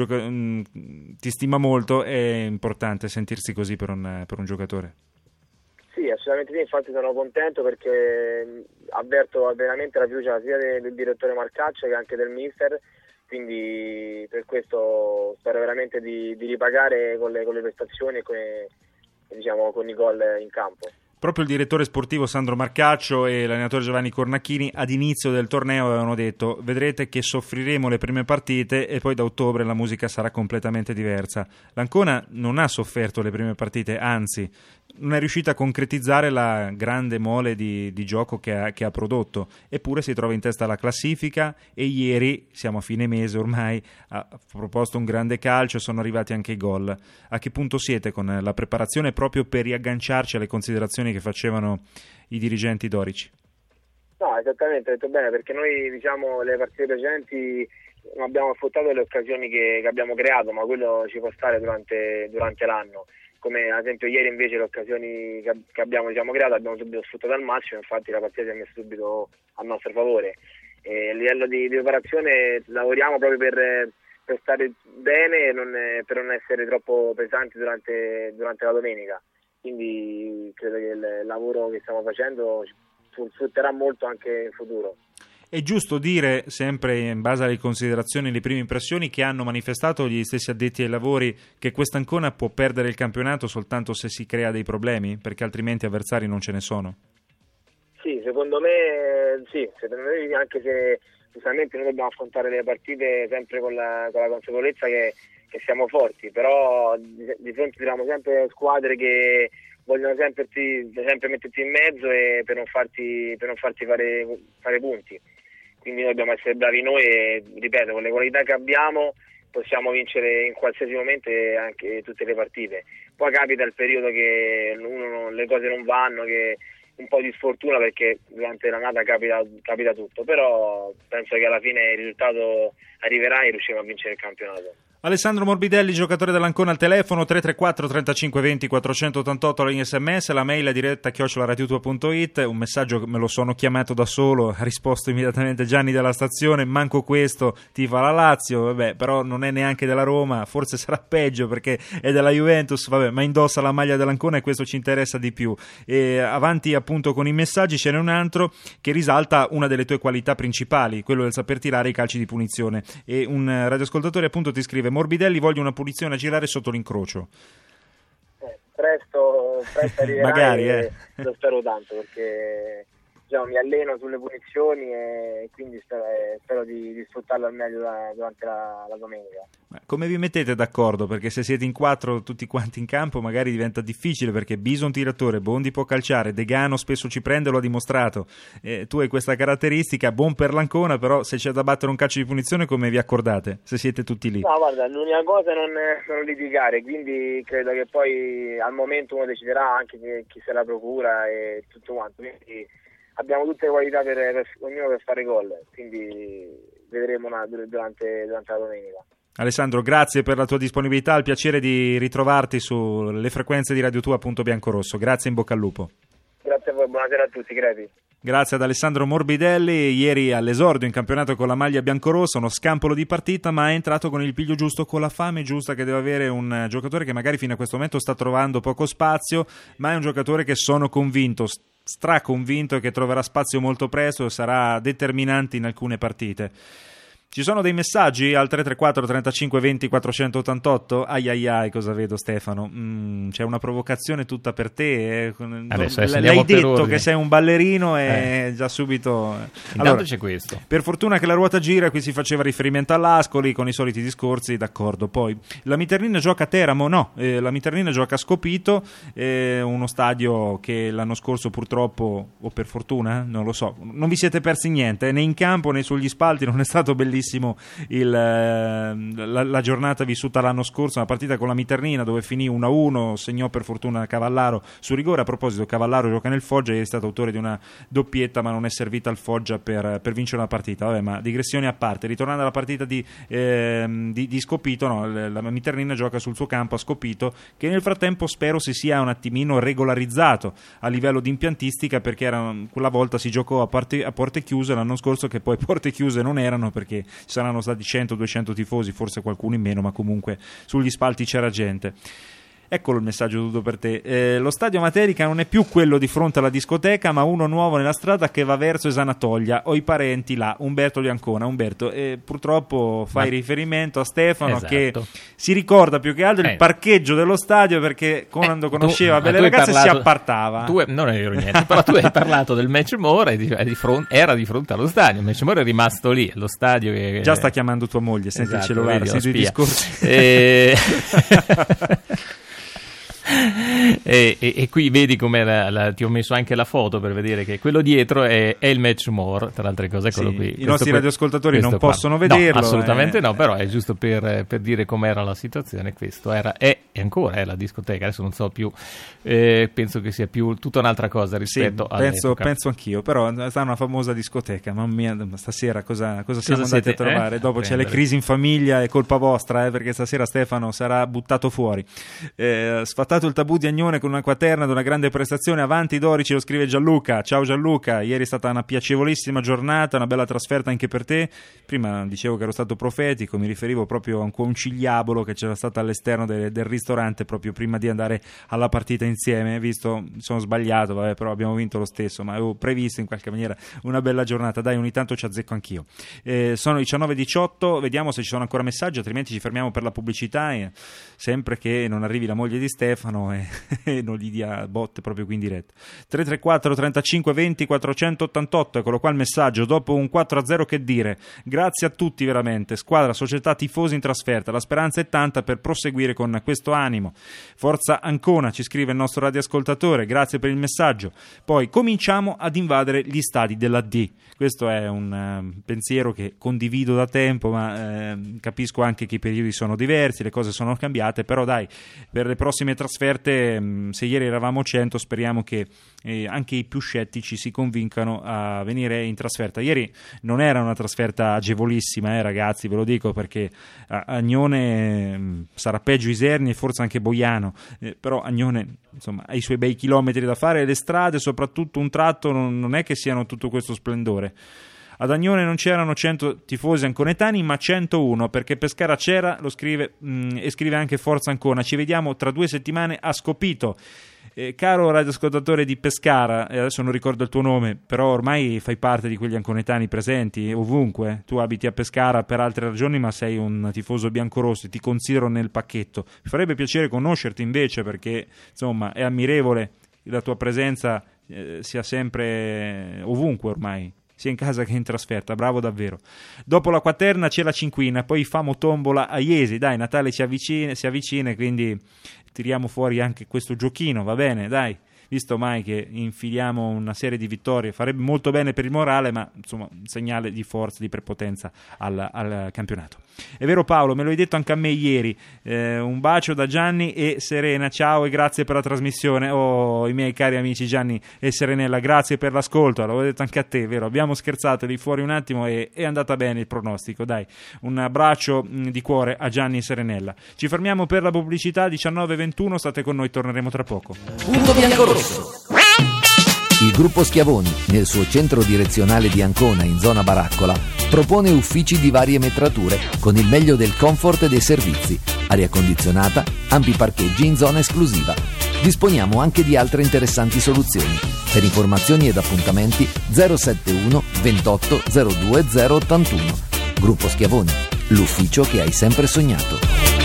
ti stima molto. È importante sentirsi così per un giocatore. Sì, assolutamente sì, infatti sono contento perché avverto veramente la fiducia sia del direttore Marcaccio che anche del mister. Quindi per questo spero veramente di ripagare con le prestazioni e con i gol in campo. Proprio il direttore sportivo Sandro Marcaccio e l'allenatore Giovanni Cornacchini ad inizio del torneo avevano detto: vedrete che soffriremo le prime partite e poi da ottobre la musica sarà completamente diversa. L'Ancona non ha sofferto le prime partite, anzi non è riuscita a concretizzare la grande mole di gioco che ha prodotto, eppure si trova in testa alla classifica e ieri, siamo a fine mese ormai, ha proposto un grande calcio, sono arrivati anche i gol. A che punto siete con la preparazione proprio per riagganciarci alle considerazioni che facevano i dirigenti dorici? No, esattamente, hai detto bene, perché noi diciamo le partite precedenti non abbiamo sfruttato le occasioni che abbiamo creato, ma quello ci può stare durante l'anno. Come ad esempio ieri invece le occasioni che abbiamo creato abbiamo subito sfruttato al massimo, infatti la partita si è messa subito a nostro favore. A livello di preparazione lavoriamo proprio per stare bene e per non essere troppo pesanti durante la domenica. Quindi credo che il lavoro che stiamo facendo frutterà molto anche in futuro. È giusto dire, sempre in base alle considerazioni e alle prime impressioni che hanno manifestato gli stessi addetti ai lavori, che questa Ancona può perdere il campionato soltanto se si crea dei problemi, perché altrimenti avversari non ce ne sono? Sì, secondo me anche se giustamente noi dobbiamo affrontare le partite sempre con la consapevolezza che siamo forti, però di fronte abbiamo sempre squadre che vogliono sempre metterti in mezzo e per non farti fare punti. Quindi noi dobbiamo essere bravi noi e, ripeto, con le qualità che abbiamo possiamo vincere in qualsiasi momento e anche tutte le partite. Poi capita il periodo che le cose non vanno, che un po' di sfortuna, perché durante l'annata capita tutto, però penso che alla fine il risultato arriverà e riusciremo a vincere il campionato. Alessandro Morbidelli, giocatore dell'Ancona, al telefono 334 35 20 488, la linea SMS, la mail è diretta @radiotua.it. Un messaggio che me lo sono chiamato da solo, ha risposto immediatamente Gianni della stazione: manco questo tifa la Lazio, vabbè, però non è neanche della Roma, forse sarà peggio perché è della Juventus, vabbè, ma indossa la maglia dell'Ancona e questo ci interessa di più. E avanti appunto con i messaggi ce n'è un altro che risalta una delle tue qualità principali, quello del saper tirare i calci di punizione, e un radioascoltatore appunto ti scrive: Morbidelli, voglio una punizione a girare sotto l'incrocio. Presto arriverà. Magari, lo spero tanto, perché mi alleno sulle punizioni e quindi spero di sfruttarlo al meglio durante la domenica. Ma come vi mettete d'accordo? Perché se siete in 4 tutti quanti in campo magari diventa difficile, perché Bison tiratore, Bondi può calciare, Degano spesso ci prende, lo ha dimostrato, tu hai questa caratteristica, buon per l'Ancona, però se c'è da battere un calcio di punizione come vi accordate se siete tutti lì? No, guarda, l'unica cosa è non litigare, quindi credo che poi al momento uno deciderà anche chi se la procura e tutto quanto, quindi abbiamo tutte le qualità per ognuno per fare gol, quindi vedremo durante la domenica. Alessandro, grazie per la tua disponibilità, al piacere di ritrovarti sulle frequenze di Radio Tua Biancorosso. Grazie, in bocca al lupo. Grazie a voi, buonasera a tutti, crepi. Grazie ad Alessandro Morbidelli, ieri all'esordio in campionato con la maglia biancorossa, uno scampolo di partita, ma è entrato con il piglio giusto, con la fame giusta che deve avere un giocatore che magari fino a questo momento sta trovando poco spazio, ma è un giocatore che sono convinto straconvinto che troverà spazio molto presto e sarà determinante in alcune partite. Ci sono dei messaggi al 334 35 20 488? Ai, cosa vedo, Stefano? C'è una provocazione tutta per te. Adesso l'hai detto che sei un ballerino e già subito... Intanto c'è questo. Per fortuna che la ruota gira, qui si faceva riferimento all'Ascoli con i soliti discorsi, d'accordo. Poi la Miternina gioca a Teramo? No, la Miternina gioca a Scopito, uno stadio che l'anno scorso purtroppo, o per fortuna, non lo so, non vi siete persi niente, né in campo né sugli spalti, non è stato bellissimo la giornata vissuta l'anno scorso, una partita con la Miternina dove finì 1-1, segnò per fortuna Cavallaro su rigore. A proposito, Cavallaro gioca nel Foggia e è stato autore di una doppietta, ma non è servita al Foggia per vincere la partita. Vabbè, ma digressioni a parte, ritornando alla partita di Scopito, no, la Miternina gioca sul suo campo a Scopito, che nel frattempo spero si sia un attimino regolarizzato a livello di impiantistica, perché quella volta si giocò a porte chiuse, l'anno scorso che poi porte chiuse non erano, perché ci saranno stati 100-200 tifosi, forse qualcuno in meno, ma comunque sugli spalti c'era gente. Eccolo il messaggio tutto per te. Lo stadio Materica non è più quello di fronte alla discoteca, ma uno nuovo nella strada che va verso Esanatoglia. Ho i parenti là, Umberto di Ancona. Umberto, purtroppo fai riferimento a Stefano, esatto, che si ricorda più che altro il parcheggio dello stadio, perché quando conosceva belle ragazze si appartava. Non è vero niente, però tu hai parlato del Match More, era di fronte allo stadio. Il Match More è rimasto lì, lo stadio che... Già sta chiamando tua moglie, senti, esatto, il cellulare, senti i discorsi. E qui vedi come ti ho messo anche la foto per vedere che quello dietro è il Match More, tra le altre cose, eccolo qui. I nostri radioascoltatori non possono vederlo. No, assolutamente no, però è giusto per dire com'era la situazione. Questo è ancora la discoteca, adesso non so più, penso che sia più tutta un'altra cosa rispetto all'epoca. Penso anch'io, però è una famosa discoteca. Mamma mia, stasera cosa siamo andati a trovare? Dopo c'è le crisi in famiglia, è colpa vostra, perché stasera Stefano sarà buttato fuori. Sfatato il tabù di Agnone con una quaterna ad una grande prestazione, avanti Dorici, lo scrive Gianluca. Ciao Gianluca, ieri è stata una piacevolissima giornata, una bella trasferta anche per te. Prima dicevo che ero stato profetico, mi riferivo proprio a un conciliabolo che c'era stato all'esterno del ristorante proprio prima di andare alla partita insieme. Visto, sono sbagliato, però abbiamo vinto lo stesso, ma avevo previsto in qualche maniera una bella giornata. Dai, ogni tanto ci azzecco anch'io. Sono 19:18, vediamo se ci sono ancora messaggi, altrimenti ci fermiamo per la pubblicità, sempre che non arrivi la moglie di Stefano e non gli dia botte proprio qui in diretta. 334 35 20 488, eccolo qua il messaggio. Dopo un 4-0 che dire, grazie a tutti veramente, squadra, società, tifosi in trasferta, la speranza è tanta per proseguire con questo animo. Forza Ancona, ci scrive il nostro radioascoltatore, grazie per il messaggio. Poi cominciamo ad invadere gli stadi della D. Questo è un pensiero che condivido da tempo, ma capisco anche che i periodi sono diversi, le cose sono cambiate, però dai, per le prossime trasferte, se ieri eravamo 100, speriamo che anche i più scettici si convincano a venire in trasferta. Ieri non era una trasferta agevolissima, ragazzi, ve lo dico, perché Agnone sarà peggio Iserni e forse anche Boiano, però Agnone insomma ha i suoi bei chilometri da fare, le strade, soprattutto un tratto, non è che siano tutto questo splendore. Ad Agnone non c'erano 100 tifosi anconetani, ma 101, perché Pescara c'era, lo scrive e scrive anche Forza Ancona. Ci vediamo tra 2 settimane a Scopito. Caro radioascoltatore di Pescara, adesso non ricordo il tuo nome, però ormai fai parte di quegli anconetani presenti ovunque. Tu abiti a Pescara per altre ragioni, ma sei un tifoso biancorosso e ti considero nel pacchetto. Mi farebbe piacere conoscerti invece, perché insomma è ammirevole la tua presenza, sia sempre ovunque ormai, sia in casa che in trasferta, bravo davvero. Dopo la quaterna c'è la cinquina, poi famo tombola a Iesi. Dai, Natale si avvicina, quindi tiriamo fuori anche questo giochino, va bene, dai, visto mai che infiliamo una serie di vittorie, farebbe molto bene per il morale, ma insomma un segnale di forza, di prepotenza al campionato. È vero Paolo, me lo hai detto anche a me ieri. Un bacio da Gianni e Serena, ciao e grazie per la trasmissione. Oh, i miei cari amici Gianni e Serenella, grazie per l'ascolto, l'avevo detto anche a te, vero? Abbiamo scherzato lì fuori un attimo e è andata bene il pronostico, dai, un abbraccio di cuore a Gianni e Serenella. Ci fermiamo per la pubblicità, 19:21, state con noi, torneremo tra poco. Punto biancorosso. Il gruppo Schiavoni, nel suo centro direzionale di Ancona in zona Baraccola, propone uffici di varie metrature con il meglio del comfort e dei servizi, aria condizionata, ampi parcheggi in zona esclusiva. Disponiamo anche di altre interessanti soluzioni. Per informazioni ed appuntamenti 071 28 02 081. Gruppo Schiavone, l'ufficio che hai sempre sognato.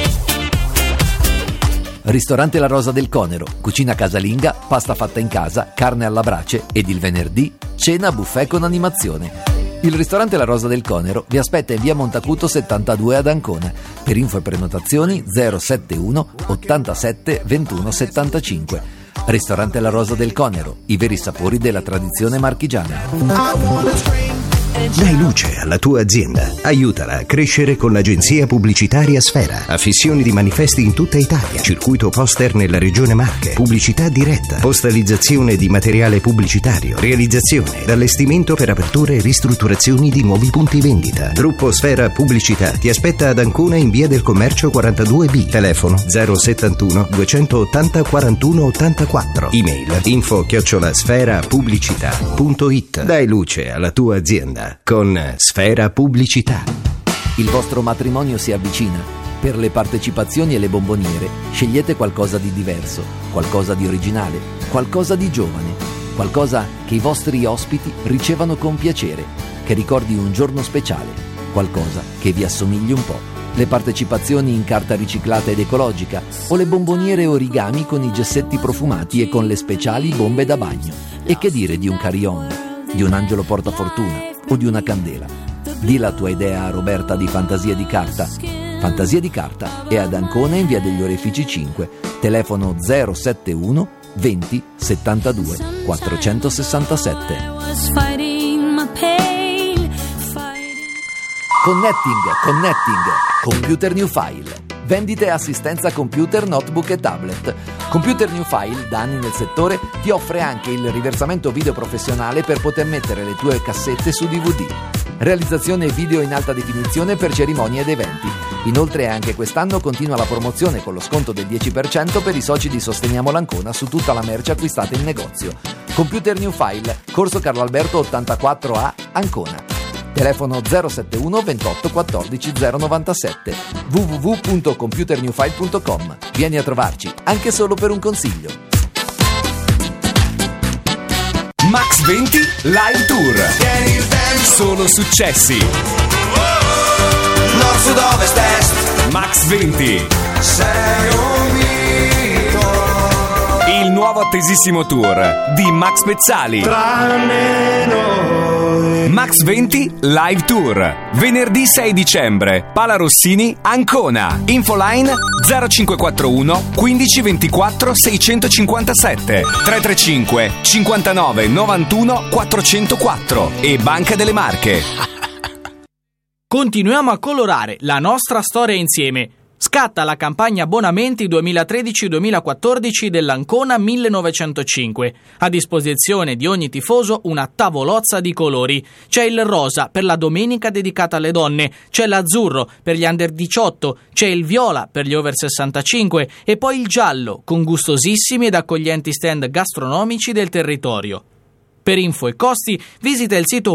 Ristorante La Rosa del Conero, cucina casalinga, pasta fatta in casa, carne alla brace ed il venerdì cena buffet con animazione. Il ristorante La Rosa del Conero vi aspetta in via Montacuto 72 ad Ancona. Per info e prenotazioni 071 87 21 75. Ristorante La Rosa del Conero, i veri sapori della tradizione marchigiana. Dai luce alla tua azienda. Aiutala a crescere con l'agenzia pubblicitaria Sfera. Affissioni di manifesti in tutta Italia. Circuito poster nella regione Marche. Pubblicità diretta. Postalizzazione di materiale pubblicitario. Realizzazione ed allestimento per aperture e ristrutturazioni di nuovi punti vendita. Gruppo Sfera Pubblicità ti aspetta ad Ancona in via del Commercio 42B. Telefono 071 280 41 84. Email info@sferapubblicità.it. Dai luce alla tua azienda con Sfera Pubblicità. Il vostro matrimonio si avvicina. Per le partecipazioni e le bomboniere scegliete qualcosa di diverso, qualcosa di originale, qualcosa di giovane, qualcosa che i vostri ospiti ricevano con piacere, che ricordi un giorno speciale, qualcosa che vi assomigli un po'. Le partecipazioni in carta riciclata ed ecologica o le bomboniere origami con i gessetti profumati e con le speciali bombe da bagno. E che dire di un carillon, di un angelo portafortuna o di una candela. Di la tua idea a Roberta di Fantasia di Carta. Fantasia di Carta è ad Ancona in via degli Orefici 5. Telefono 071 20 72 467. Connecting, Computer New File. Vendite e assistenza computer, notebook e tablet. Computer New File, da anni nel settore, ti offre anche il riversamento video professionale per poter mettere le tue cassette su DVD. Realizzazione video in alta definizione per cerimonie ed eventi. Inoltre anche quest'anno continua la promozione con lo sconto del 10% per i soci di Sosteniamo l'Ancona su tutta la merce acquistata in negozio. Computer New File, Corso Carlo Alberto 84A, Ancona. Telefono 071 28 14 097. www.computernewfile.com. Vieni a trovarci, anche solo per un consiglio. Max 20 Live Tour. Solo successi. Nord, sud, ovest, est. Max 20. Sei un mito. Il nuovo attesissimo tour di Max Pezzali. Tranne noi. Max 20 Live Tour. Venerdì 6 dicembre. Pala Rossini, Ancona. Infoline 0541 15 24 657 335 59 91 404 e Banca delle Marche. Continuiamo a colorare la nostra storia insieme. Scatta la campagna abbonamenti 2013-2014 dell'Ancona 1905. A disposizione di ogni tifoso una tavolozza di colori. C'è il rosa per la domenica dedicata alle donne, c'è l'azzurro per gli under 18, c'è il viola per gli over 65 e poi il giallo con gustosissimi ed accoglienti stand gastronomici del territorio. Per info e costi visita il sito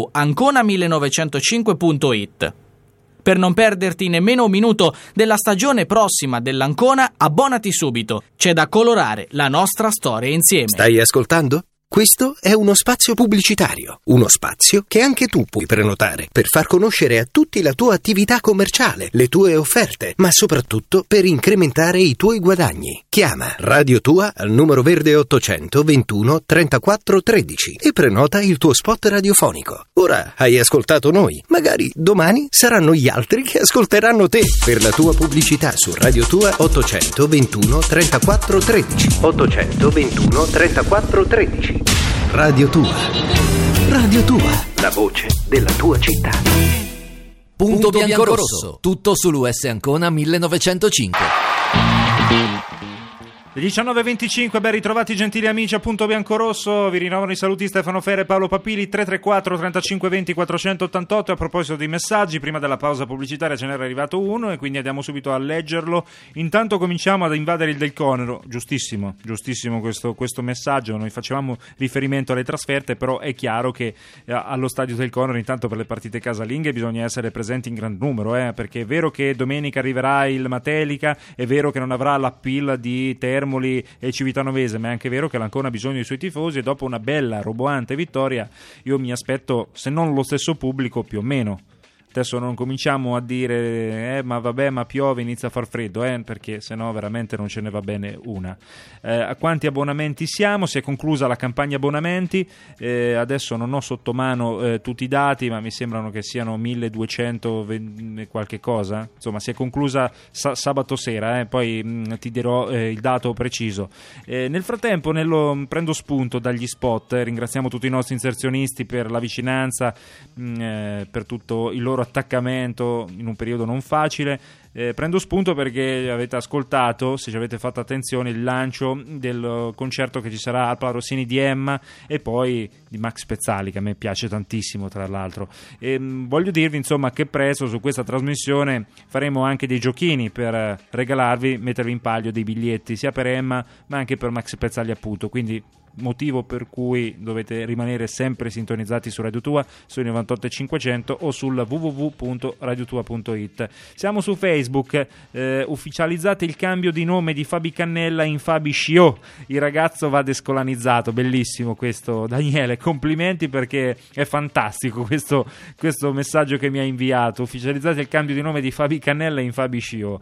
www.ancona1905.it. Per non perderti nemmeno un minuto della stagione prossima dell'Ancona, abbonati subito. C'è da colorare la nostra storia insieme. Stai ascoltando? Questo è uno spazio pubblicitario, uno spazio che anche tu puoi prenotare per far conoscere a tutti la tua attività commerciale, le tue offerte, ma soprattutto per incrementare i tuoi guadagni. Chiama Radio Tua al numero verde 800 21 34 13 e prenota il tuo spot radiofonico. Ora hai ascoltato noi, magari domani saranno gli altri che ascolteranno te. Per la tua pubblicità su Radio Tua 800 21 34 13 800 21 34 13. Radio Tua. Radio Tua. La voce della tua città. Punto bianco-rosso. Tutto sull'US Ancona 1905. Le 19.25, ben ritrovati gentili amici a Punto Biancorosso, vi rinnovano i saluti Stefano Fere e Paolo Papili, 334 35 20 488. A proposito dei messaggi, prima della pausa pubblicitaria ce n'era arrivato uno e quindi andiamo subito a leggerlo. Intanto cominciamo ad invadere il Del Conero, giustissimo questo messaggio, noi facevamo riferimento alle trasferte, però è chiaro che allo stadio del Conero intanto per le partite casalinghe bisogna essere presenti in gran numero, perché è vero che domenica arriverà il Matelica, è vero che non avrà l'appeal di Terni Termoli e Civitanovese, ma è anche vero che l'Ancona ha bisogno dei suoi tifosi e dopo una bella, roboante vittoria io mi aspetto, se non lo stesso pubblico, più o meno. Adesso non cominciamo a dire ma vabbè, ma piove, inizia a far freddo, perché sennò veramente non ce ne va bene una. A quanti abbonamenti siamo? Si è conclusa la campagna abbonamenti, adesso non ho sotto mano tutti i dati, ma mi sembrano che siano 1200 qualche cosa. Insomma, si è conclusa sabato sera, poi ti dirò il dato preciso. Nel frattempo prendo spunto dagli spot, ringraziamo tutti i nostri inserzionisti per la vicinanza, per tutto il loro attaccamento in un periodo non facile. Prendo spunto perché avete ascoltato, se ci avete fatto attenzione, il lancio del concerto che ci sarà al Pala Rossini di Emma e poi di Max Pezzali, che a me piace tantissimo tra l'altro. Voglio dirvi insomma che presto su questa trasmissione faremo anche dei giochini per regalarvi, mettervi in palio dei biglietti sia per Emma ma anche per Max Pezzali appunto, quindi motivo per cui dovete rimanere sempre sintonizzati su Radio Tua, sui 98.500 o sul www.radiotua.it. Siamo su Facebook, ufficializzate il cambio di nome di Fabi Cannella in Fabi Scio, il ragazzo va descolanizzato, bellissimo questo Daniele, complimenti perché è fantastico questo messaggio che mi ha inviato, ufficializzate il cambio di nome di Fabi Cannella in Fabi Scio.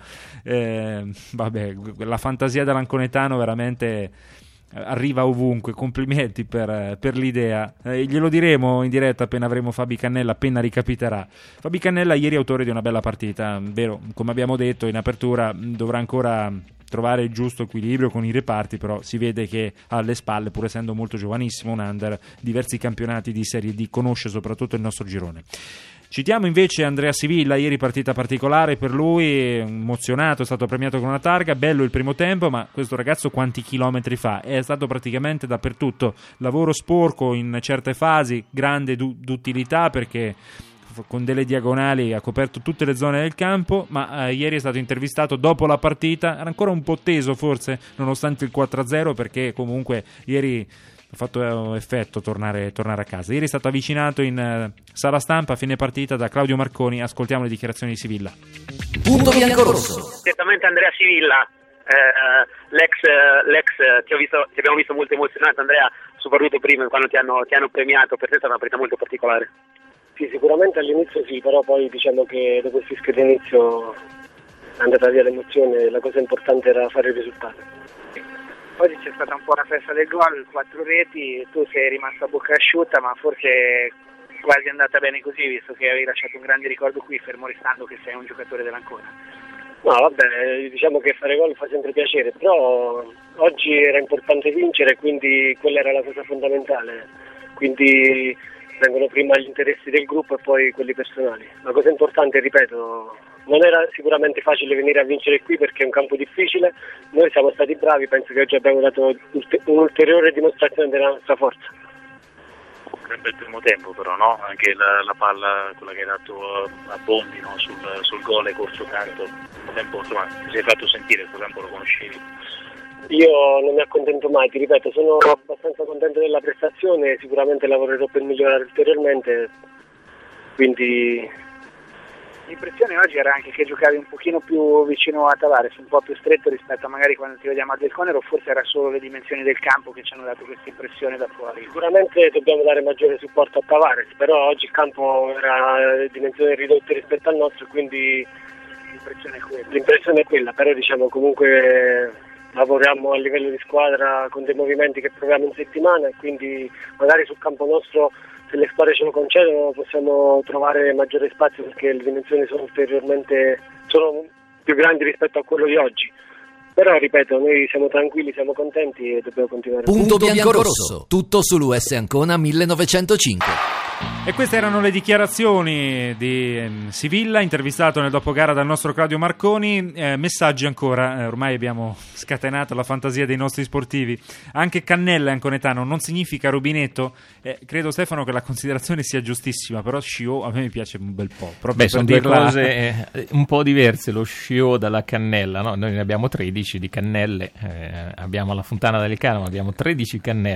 Vabbè, la fantasia dell'anconetano veramente arriva ovunque, complimenti per l'idea, glielo diremo in diretta appena avremo Fabi Cannella, appena ricapiterà. Fabi Cannella ieri autore di una bella partita, vero, come abbiamo detto in apertura dovrà ancora trovare il giusto equilibrio con i reparti, però si vede che ha alle spalle, pur essendo molto giovanissimo, un under, diversi campionati di Serie D, conosce soprattutto il nostro girone. Citiamo invece Andrea Sivilla, ieri partita particolare per lui, emozionato, è stato premiato con una targa, bello il primo tempo, ma questo ragazzo quanti chilometri fa? È stato praticamente dappertutto, lavoro sporco in certe fasi, grande d'utilità perché con delle diagonali ha coperto tutte le zone del campo, ma ieri è stato intervistato dopo la partita, era ancora un po' teso forse nonostante il 4-0 perché comunque ieri ha fatto effetto tornare a casa. Ieri è stato avvicinato in sala stampa a fine partita da Claudio Marconi. Ascoltiamo le dichiarazioni di Sivilla. Punto biancorrosso. Certamente Andrea Sivilla, l'ex ti abbiamo visto molto emozionato Andrea, soprattutto prima quando ti hanno premiato, per te è stata una partita molto particolare. Sì, sicuramente all'inizio sì, però poi diciamo che dopo il fischio d'inizio è andata via l'emozione, la cosa importante era fare il risultato. Oggi c'è stata un po' una festa del gol, 4 reti, tu sei rimasto a bocca asciutta, ma forse quasi è andata bene così, visto che avevi lasciato un grande ricordo qui, fermo restando che sei un giocatore dell'Ancona. No, vabbè, diciamo che fare gol fa sempre piacere, però oggi era importante vincere, quindi quella era la cosa fondamentale, quindi vengono prima gli interessi del gruppo e poi quelli personali. La cosa importante, ripeto, non era sicuramente facile venire a vincere qui perché è un campo difficile, noi siamo stati bravi, penso che oggi abbiamo dato un'ulteriore dimostrazione della nostra forza. Un bel primo tempo però, no? Anche la palla, quella che hai dato a Bondi, no? sul gol e corso tanto, il tempo, insomma, ti sei fatto sentire, questo tempo lo conoscevi. Io non mi accontento mai, ti ripeto, sono abbastanza contento della prestazione, sicuramente lavorerò per migliorare ulteriormente, quindi... L'impressione oggi era anche che giocavi un pochino più vicino a Tavares, un po' più stretto rispetto a magari quando ti vediamo a Del Conero, o forse era solo le dimensioni del campo che ci hanno dato questa impressione da fuori? Sicuramente dobbiamo dare maggiore supporto a Tavares, però oggi il campo era dimensioni ridotte rispetto al nostro, quindi l'impressione è quella, però diciamo comunque lavoriamo a livello di squadra con dei movimenti che proviamo in settimana e quindi magari sul campo nostro, se le squadre ce lo concedono, possiamo trovare maggiore spazio perché le dimensioni sono più grandi rispetto a quello di oggi. Però ripeto, noi siamo tranquilli, siamo contenti e dobbiamo continuare. Punto biancorrosso, tutto sull'US Ancona 1905. E queste erano le dichiarazioni di Sivilla, intervistato nel dopogara dal nostro Claudio Marconi. Messaggi ancora, ormai abbiamo scatenato la fantasia dei nostri sportivi. Anche Cannella è anconetano, non significa rubinetto? Credo, Stefano, che la considerazione sia giustissima, però Scio a me mi piace un bel po'. Sono due cose un po' diverse, lo Scio dalla cannella, no? Noi ne abbiamo 13 di cannelle, abbiamo la Fontana del Canova, abbiamo 13 cannelle.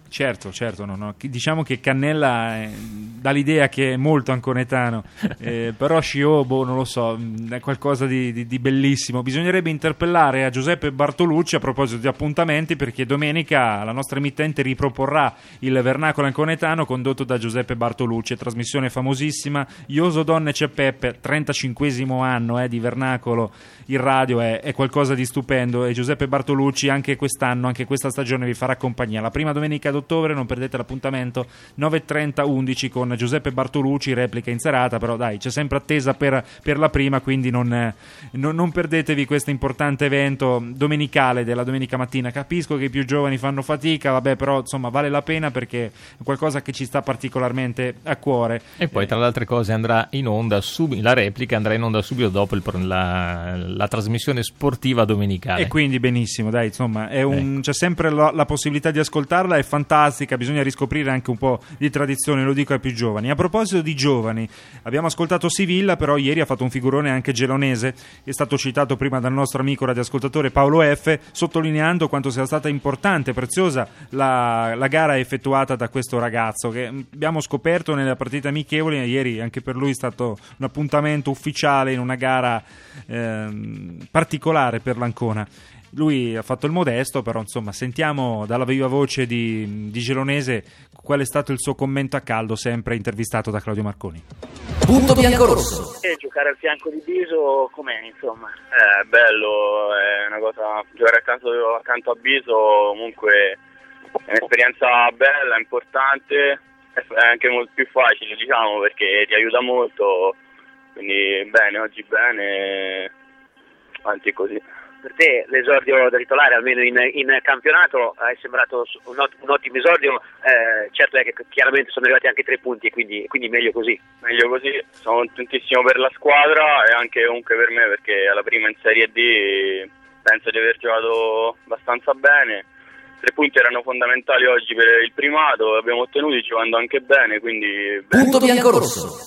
Certo, no. Diciamo che Cannella dà l'idea che è molto anconetano, però Scio, non lo so, è qualcosa di bellissimo. Bisognerebbe interpellare a Giuseppe Bartolucci a proposito di appuntamenti, perché domenica la nostra emittente riproporrà il Vernacolo anconetano condotto da Giuseppe Bartolucci, trasmissione famosissima. Ioso Donne c'è Peppe, 35esimo anno di Vernacolo in radio, è qualcosa di stupendo, e Giuseppe Bartolucci anche quest'anno, anche questa stagione vi farà compagnia. La prima domenica d'ottobre, non perdete l'appuntamento, 9:30, 11 con Giuseppe Bartolucci, replica in serata, però dai, c'è sempre attesa per la prima, quindi non perdetevi questo importante evento domenicale della domenica mattina. Capisco che i più giovani fanno fatica, vabbè, però insomma vale la pena perché è qualcosa che ci sta particolarmente a cuore. E poi tra le altre cose andrà in onda la replica andrà in onda subito dopo la trasmissione sportiva domenicale. E quindi benissimo, dai, insomma c'è sempre la possibilità di ascoltarla, è fantastica, bisogna riscoprire anche un po' di tradizione, lo dico ai più giovani. A proposito di giovani, abbiamo ascoltato Sivilla, però ieri ha fatto un figurone anche Gelonese, è stato citato prima dal nostro amico radioascoltatore Paolo F, sottolineando quanto sia stata importante, preziosa la gara effettuata da questo ragazzo, che abbiamo scoperto nella partita amichevole. Ieri anche per lui è stato un appuntamento ufficiale in una gara particolare per l'Ancona. Lui ha fatto il modesto, però insomma sentiamo dalla viva voce di Gelonese qual è stato il suo commento a caldo, sempre intervistato da Claudio Marconi. Punto bianco-rosso. Giocare al fianco di Biso com'è, insomma? È bello, è una cosa, giocare accanto a Biso comunque è un'esperienza bella, importante, è anche molto più facile, diciamo, perché ti aiuta molto, quindi bene, oggi bene, avanti così. Per te l'esordio da titolare, almeno in campionato, è sembrato un ottimo esordio, certo è che chiaramente sono arrivati anche 3 punti, quindi meglio così. Meglio così, sono contentissimo per la squadra e anche comunque per me, perché alla prima in Serie D penso di aver giocato abbastanza bene. 3 punti erano fondamentali oggi per il primato, li abbiamo ottenuti giocando anche bene, quindi... Punto bianco-rosso.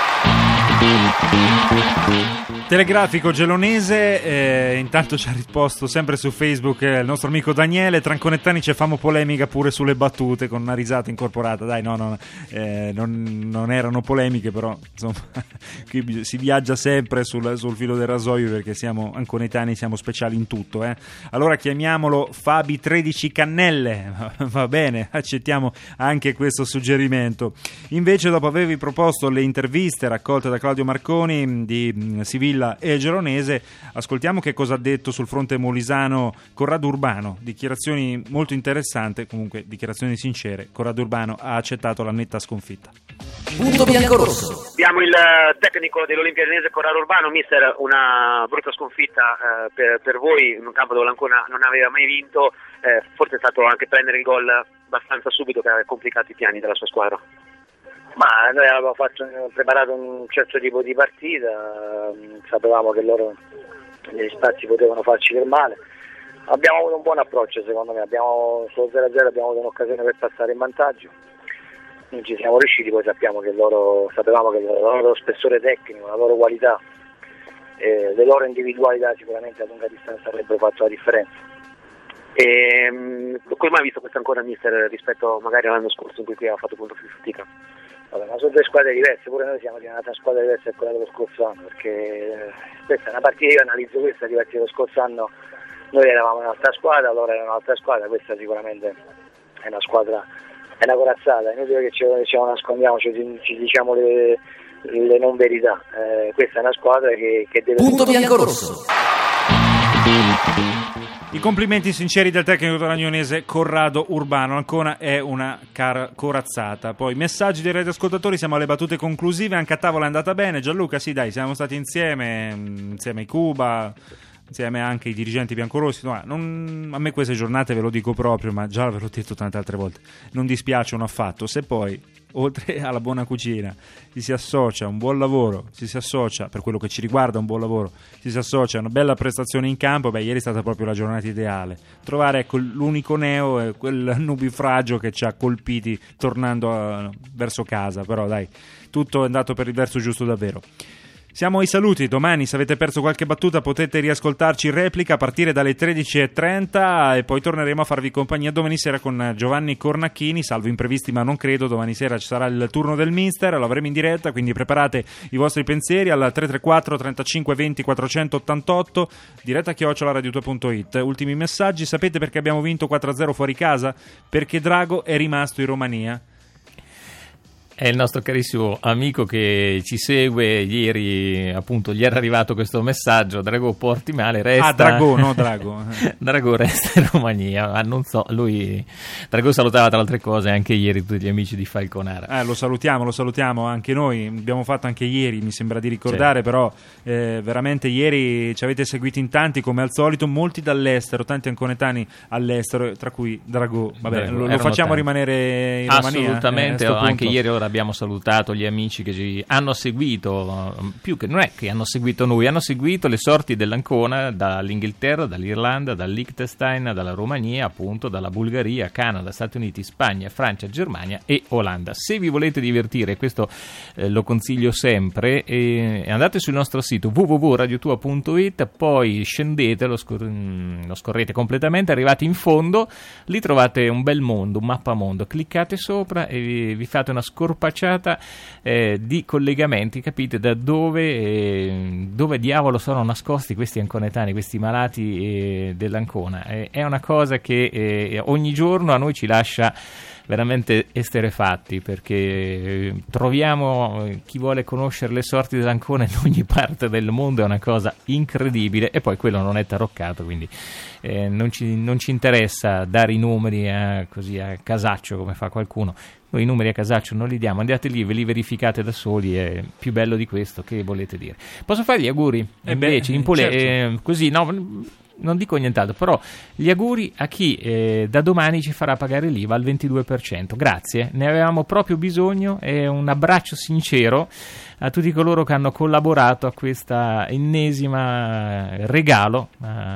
Telegrafico Gelonese, intanto ci ha risposto sempre su Facebook il nostro amico Daniele. Tranconettani ci famo polemica pure sulle battute, con una risata incorporata. Dai, non erano polemiche, però insomma qui si viaggia sempre sul filo del rasoio, perché siamo anconetani, siamo speciali in tutto. Allora chiamiamolo Fabi 13 Cannelle, va bene, accettiamo anche questo suggerimento. Invece, dopo avervi proposto le interviste raccolte da Claudio Marconi di Sivilla e Gelonese, ascoltiamo che cosa ha detto sul fronte molisano Corrado Urbano. Dichiarazioni molto interessanti, comunque dichiarazioni sincere. Corrado Urbano ha accettato la netta sconfitta. Punto bianco-rosso. Abbiamo il tecnico dell'Olimpia Gelonese Corrado Urbano. Mister, una brutta sconfitta per voi in un campo dove l'Ancona non aveva mai vinto, forse è stato anche prendere il gol abbastanza subito che aveva complicato i piani della sua squadra. Ma noi avevamo preparato un certo tipo di partita, sapevamo che loro negli spazi potevano farci del male. Abbiamo avuto un buon approccio, secondo me, sullo 0-0 abbiamo avuto un'occasione per passare in vantaggio, non ci siamo riusciti. Poi sapevamo che il loro spessore tecnico, la loro qualità, le loro individualità sicuramente a lunga distanza avrebbero fatto la differenza. Come mai ha visto questo ancora, mister, rispetto magari all'anno scorso in cui aveva fatto molto più fatica? Vabbè, ma sono 2 squadre diverse, pure noi siamo di una squadra diversa da quella dello scorso anno, perché questa è una partita, io analizzo questa di partita dello scorso anno, noi eravamo un'altra squadra, loro erano un'altra squadra, questa sicuramente è una squadra, è una corazzata, è inutile che ci nascondiamo, ci diciamo le non verità, questa è una squadra che deve... Punto bianco-rosso. I complimenti sinceri del tecnico dell'Agnonese Corrado Urbano. Ancora è una corazzata. Poi messaggi dei radioascoltatori, siamo alle battute conclusive. Anche a tavola è andata bene. Gianluca, sì dai, siamo stati insieme ai Cuba, insieme anche ai dirigenti biancorossi. No, a me queste giornate, ve lo dico proprio, ma già ve l'ho detto tante altre volte, non dispiacciono affatto. Se poi oltre alla buona cucina si associa un buon lavoro, si associa, per quello che ci riguarda, un buon lavoro, si associa una bella prestazione in campo, ieri è stata proprio la giornata ideale. Trovare l'unico neo è quel nubifragio che ci ha colpiti tornando verso casa, però dai, tutto è andato per il verso giusto davvero. Siamo ai saluti. Domani, se avete perso qualche battuta, potete riascoltarci in replica a partire dalle 13:30 e poi torneremo a farvi compagnia domani sera con Giovanni Cornacchini, salvo imprevisti ma non credo. Domani sera ci sarà il turno del Mister, lo avremo in diretta, quindi preparate i vostri pensieri al 334 35 20 488, diretta @radio2.it. Ultimi messaggi: sapete perché abbiamo vinto 4-0 fuori casa? Perché Drago è rimasto in Romania. È il nostro carissimo amico che ci segue. Ieri appunto gli era arrivato questo messaggio: Drago Portimale resta. Drago, no Drago. Drago resta in Romania. Non so, lui Drago salutava tra le altre cose anche ieri tutti gli amici di Falconara. Lo salutiamo anche noi. Abbiamo fatto anche ieri, mi sembra di ricordare, però veramente ieri ci avete seguiti in tanti come al solito, molti dall'estero, tanti anconetani all'estero, tra cui Drago. Vabbè, lo facciamo tanti rimanere in Romania. Assolutamente, anche ieri ora abbiamo salutato gli amici che ci hanno seguito, più che non è che hanno seguito noi, hanno seguito le sorti dell'Ancona dall'Inghilterra, dall'Irlanda, dal Liechtenstein, dalla Romania, appunto, dalla Bulgaria, Canada, Stati Uniti, Spagna, Francia, Germania e Olanda. Se vi volete divertire, questo lo consiglio sempre, andate sul nostro sito www.radiotua.it, poi scendete, lo scorrete completamente, arrivate in fondo, lì trovate un bel mondo, un mappamondo, cliccate sopra e vi fate una scorpacciata di collegamenti, capite da dove diavolo sono nascosti questi anconetani, questi malati dell'Ancona. È una cosa che ogni giorno a noi ci lascia veramente esterefatti, perché troviamo chi vuole conoscere le sorti dell'Ancona in ogni parte del mondo, è una cosa incredibile, e poi quello non è taroccato, quindi non ci interessa dare i numeri così a casaccio come fa qualcuno. Noi i numeri a casaccio non li diamo, andate lì, ve li verificate da soli, è più bello di questo, che volete dire. Posso fare gli auguri? Invece, certo. Così, no, non dico nient'altro, però gli auguri a chi da domani ci farà pagare l'IVA al 22%. Grazie, ne avevamo proprio bisogno, e un abbraccio sincero a tutti coloro che hanno collaborato a questa ennesima regalo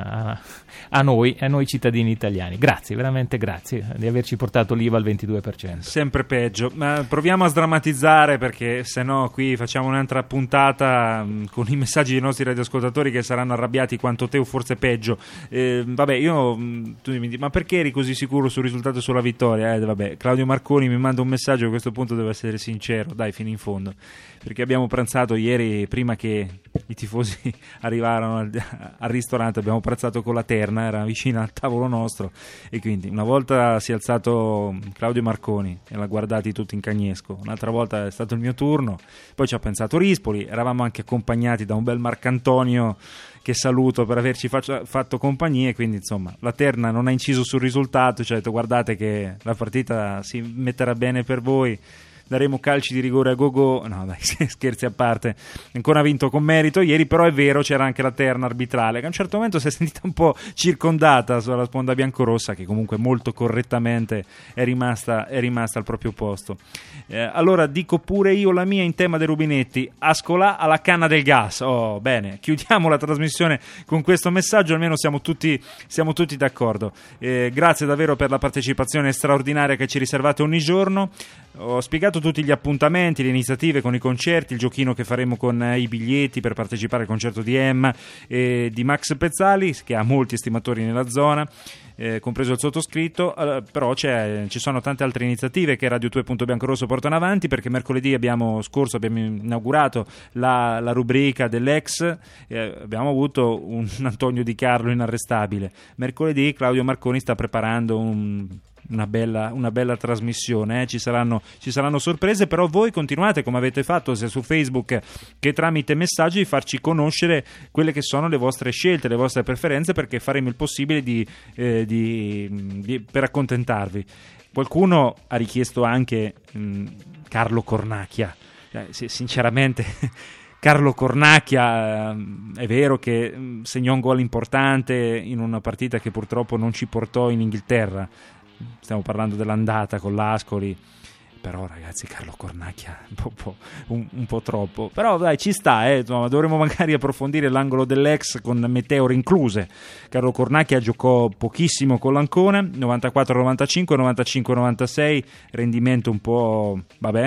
a noi cittadini italiani. Grazie, veramente grazie di averci portato l'IVA al 22%. Sempre peggio, ma proviamo a sdrammatizzare, perché se no qui facciamo un'altra puntata con i messaggi dei nostri radioascoltatori che saranno arrabbiati quanto te o forse peggio. Vabbè, tu mi dici, ma perché eri così sicuro sul risultato e sulla vittoria? Vabbè, Claudio Marconi mi manda un messaggio, a questo punto devo essere sincero, dai, fino in fondo, perché abbiamo pranzato ieri, prima che i tifosi arrivarono al ristorante, abbiamo pranzato con la terna, era vicina al tavolo nostro, e quindi una volta si è alzato Claudio Marconi e l'ha guardati tutti in cagnesco, un'altra volta è stato il mio turno, poi ci ha pensato Rispoli, eravamo anche accompagnati da un bel Marcantonio che saluto per averci fatto compagnia, quindi insomma la terna non ha inciso sul risultato, ci ha detto guardate che la partita si metterà bene per voi, daremo calci di rigore a go-go. No dai, scherzi a parte, ancora ha vinto con merito ieri, però è vero, c'era anche la terna arbitrale che a un certo momento si è sentita un po' circondata sulla sponda biancorossa, che comunque molto correttamente è rimasta al proprio posto. Allora dico pure io la mia in tema dei rubinetti: Ascolà alla canna del gas. Oh, bene, chiudiamo la trasmissione con questo messaggio, almeno siamo tutti d'accordo. Grazie davvero per la partecipazione straordinaria che ci riservate ogni giorno. Ho spiegato tutti gli appuntamenti, le iniziative con i concerti, il giochino che faremo con i biglietti per partecipare al concerto di Emma e di Max Pezzali, che ha molti estimatori nella zona, compreso il sottoscritto. Però ci sono tante altre iniziative che Radio 2 Biancorosso portano avanti, perché mercoledì abbiamo inaugurato la rubrica dell'ex, abbiamo avuto un Antonio Di Carlo inarrestabile. Mercoledì Claudio Marconi sta preparando una bella trasmissione, ci saranno sorprese, però voi continuate, come avete fatto sia su Facebook che tramite messaggi, di farci conoscere quelle che sono le vostre scelte, le vostre preferenze, perché faremo il possibile per accontentarvi. Qualcuno ha richiesto anche Carlo Cornacchia, sinceramente Carlo Cornacchia è vero che segnò un gol importante in una partita che purtroppo non ci portò in Inghilterra. Stiamo parlando dell'andata con l'Ascoli, però ragazzi, Carlo Cornacchia un po' troppo, però dai, ci sta, insomma, dovremmo magari approfondire l'angolo dell'ex con meteore incluse. Carlo Cornacchia giocò pochissimo con l'Ancona, 94-95, 95-96, rendimento un po' vabbè,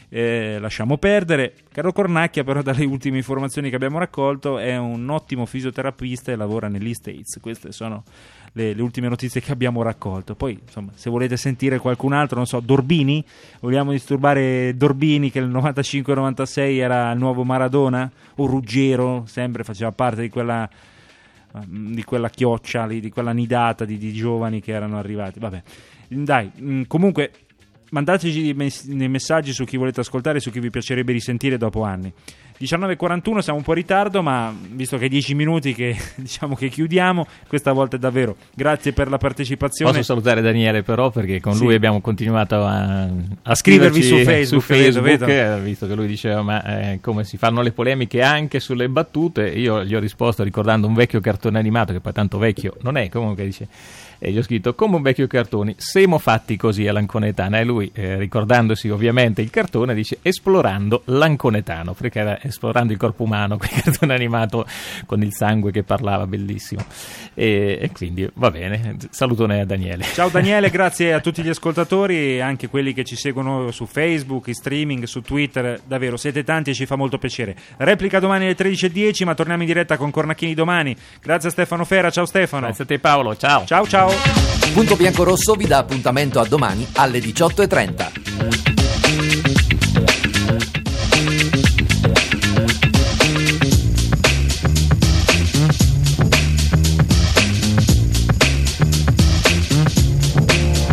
lasciamo perdere. Caro Cornacchia, però, dalle ultime informazioni che abbiamo raccolto, è un ottimo fisioterapista e lavora negli States. Queste sono le ultime notizie che abbiamo raccolto. Poi, insomma, se volete sentire qualcun altro, non so, Dorbini, vogliamo disturbare Dorbini, che nel 95-96 era il nuovo Maradona, o Ruggero, sempre faceva parte di quella chioccia lì, di quella nidata di giovani che erano arrivati. Vabbè, dai, comunque mandateci dei messaggi su chi volete ascoltare, su chi vi piacerebbe risentire dopo anni. 19:41, siamo un po' in ritardo, ma visto che 10 minuti che diciamo che chiudiamo, questa volta è davvero grazie per la partecipazione. Posso salutare Daniele però, perché con lui abbiamo continuato a scrivervi su Facebook, vedo. Visto che lui diceva ma come si fanno le polemiche anche sulle battute, io gli ho risposto ricordando un vecchio cartone animato, che poi tanto vecchio non è, comunque dice, e gli ho scritto come un vecchio cartone, siamo fatti così all'anconetana, e lui ricordandosi ovviamente il cartone dice esplorando l'anconetano, perché era esplorando il corpo umano, quel cartone animato con il sangue che parlava, bellissimo, e quindi va bene, salutone a Daniele. Ciao Daniele, grazie a tutti gli ascoltatori, anche quelli che ci seguono su Facebook, in streaming, su Twitter, davvero siete tanti e ci fa molto piacere. Replica domani alle 13:10, ma torniamo in diretta con Cornacchini domani. Grazie a Stefano Fera, ciao Stefano. Grazie a te Paolo, ciao. Ciao. Punto Bianco Rosso vi dà appuntamento a domani alle 18:30.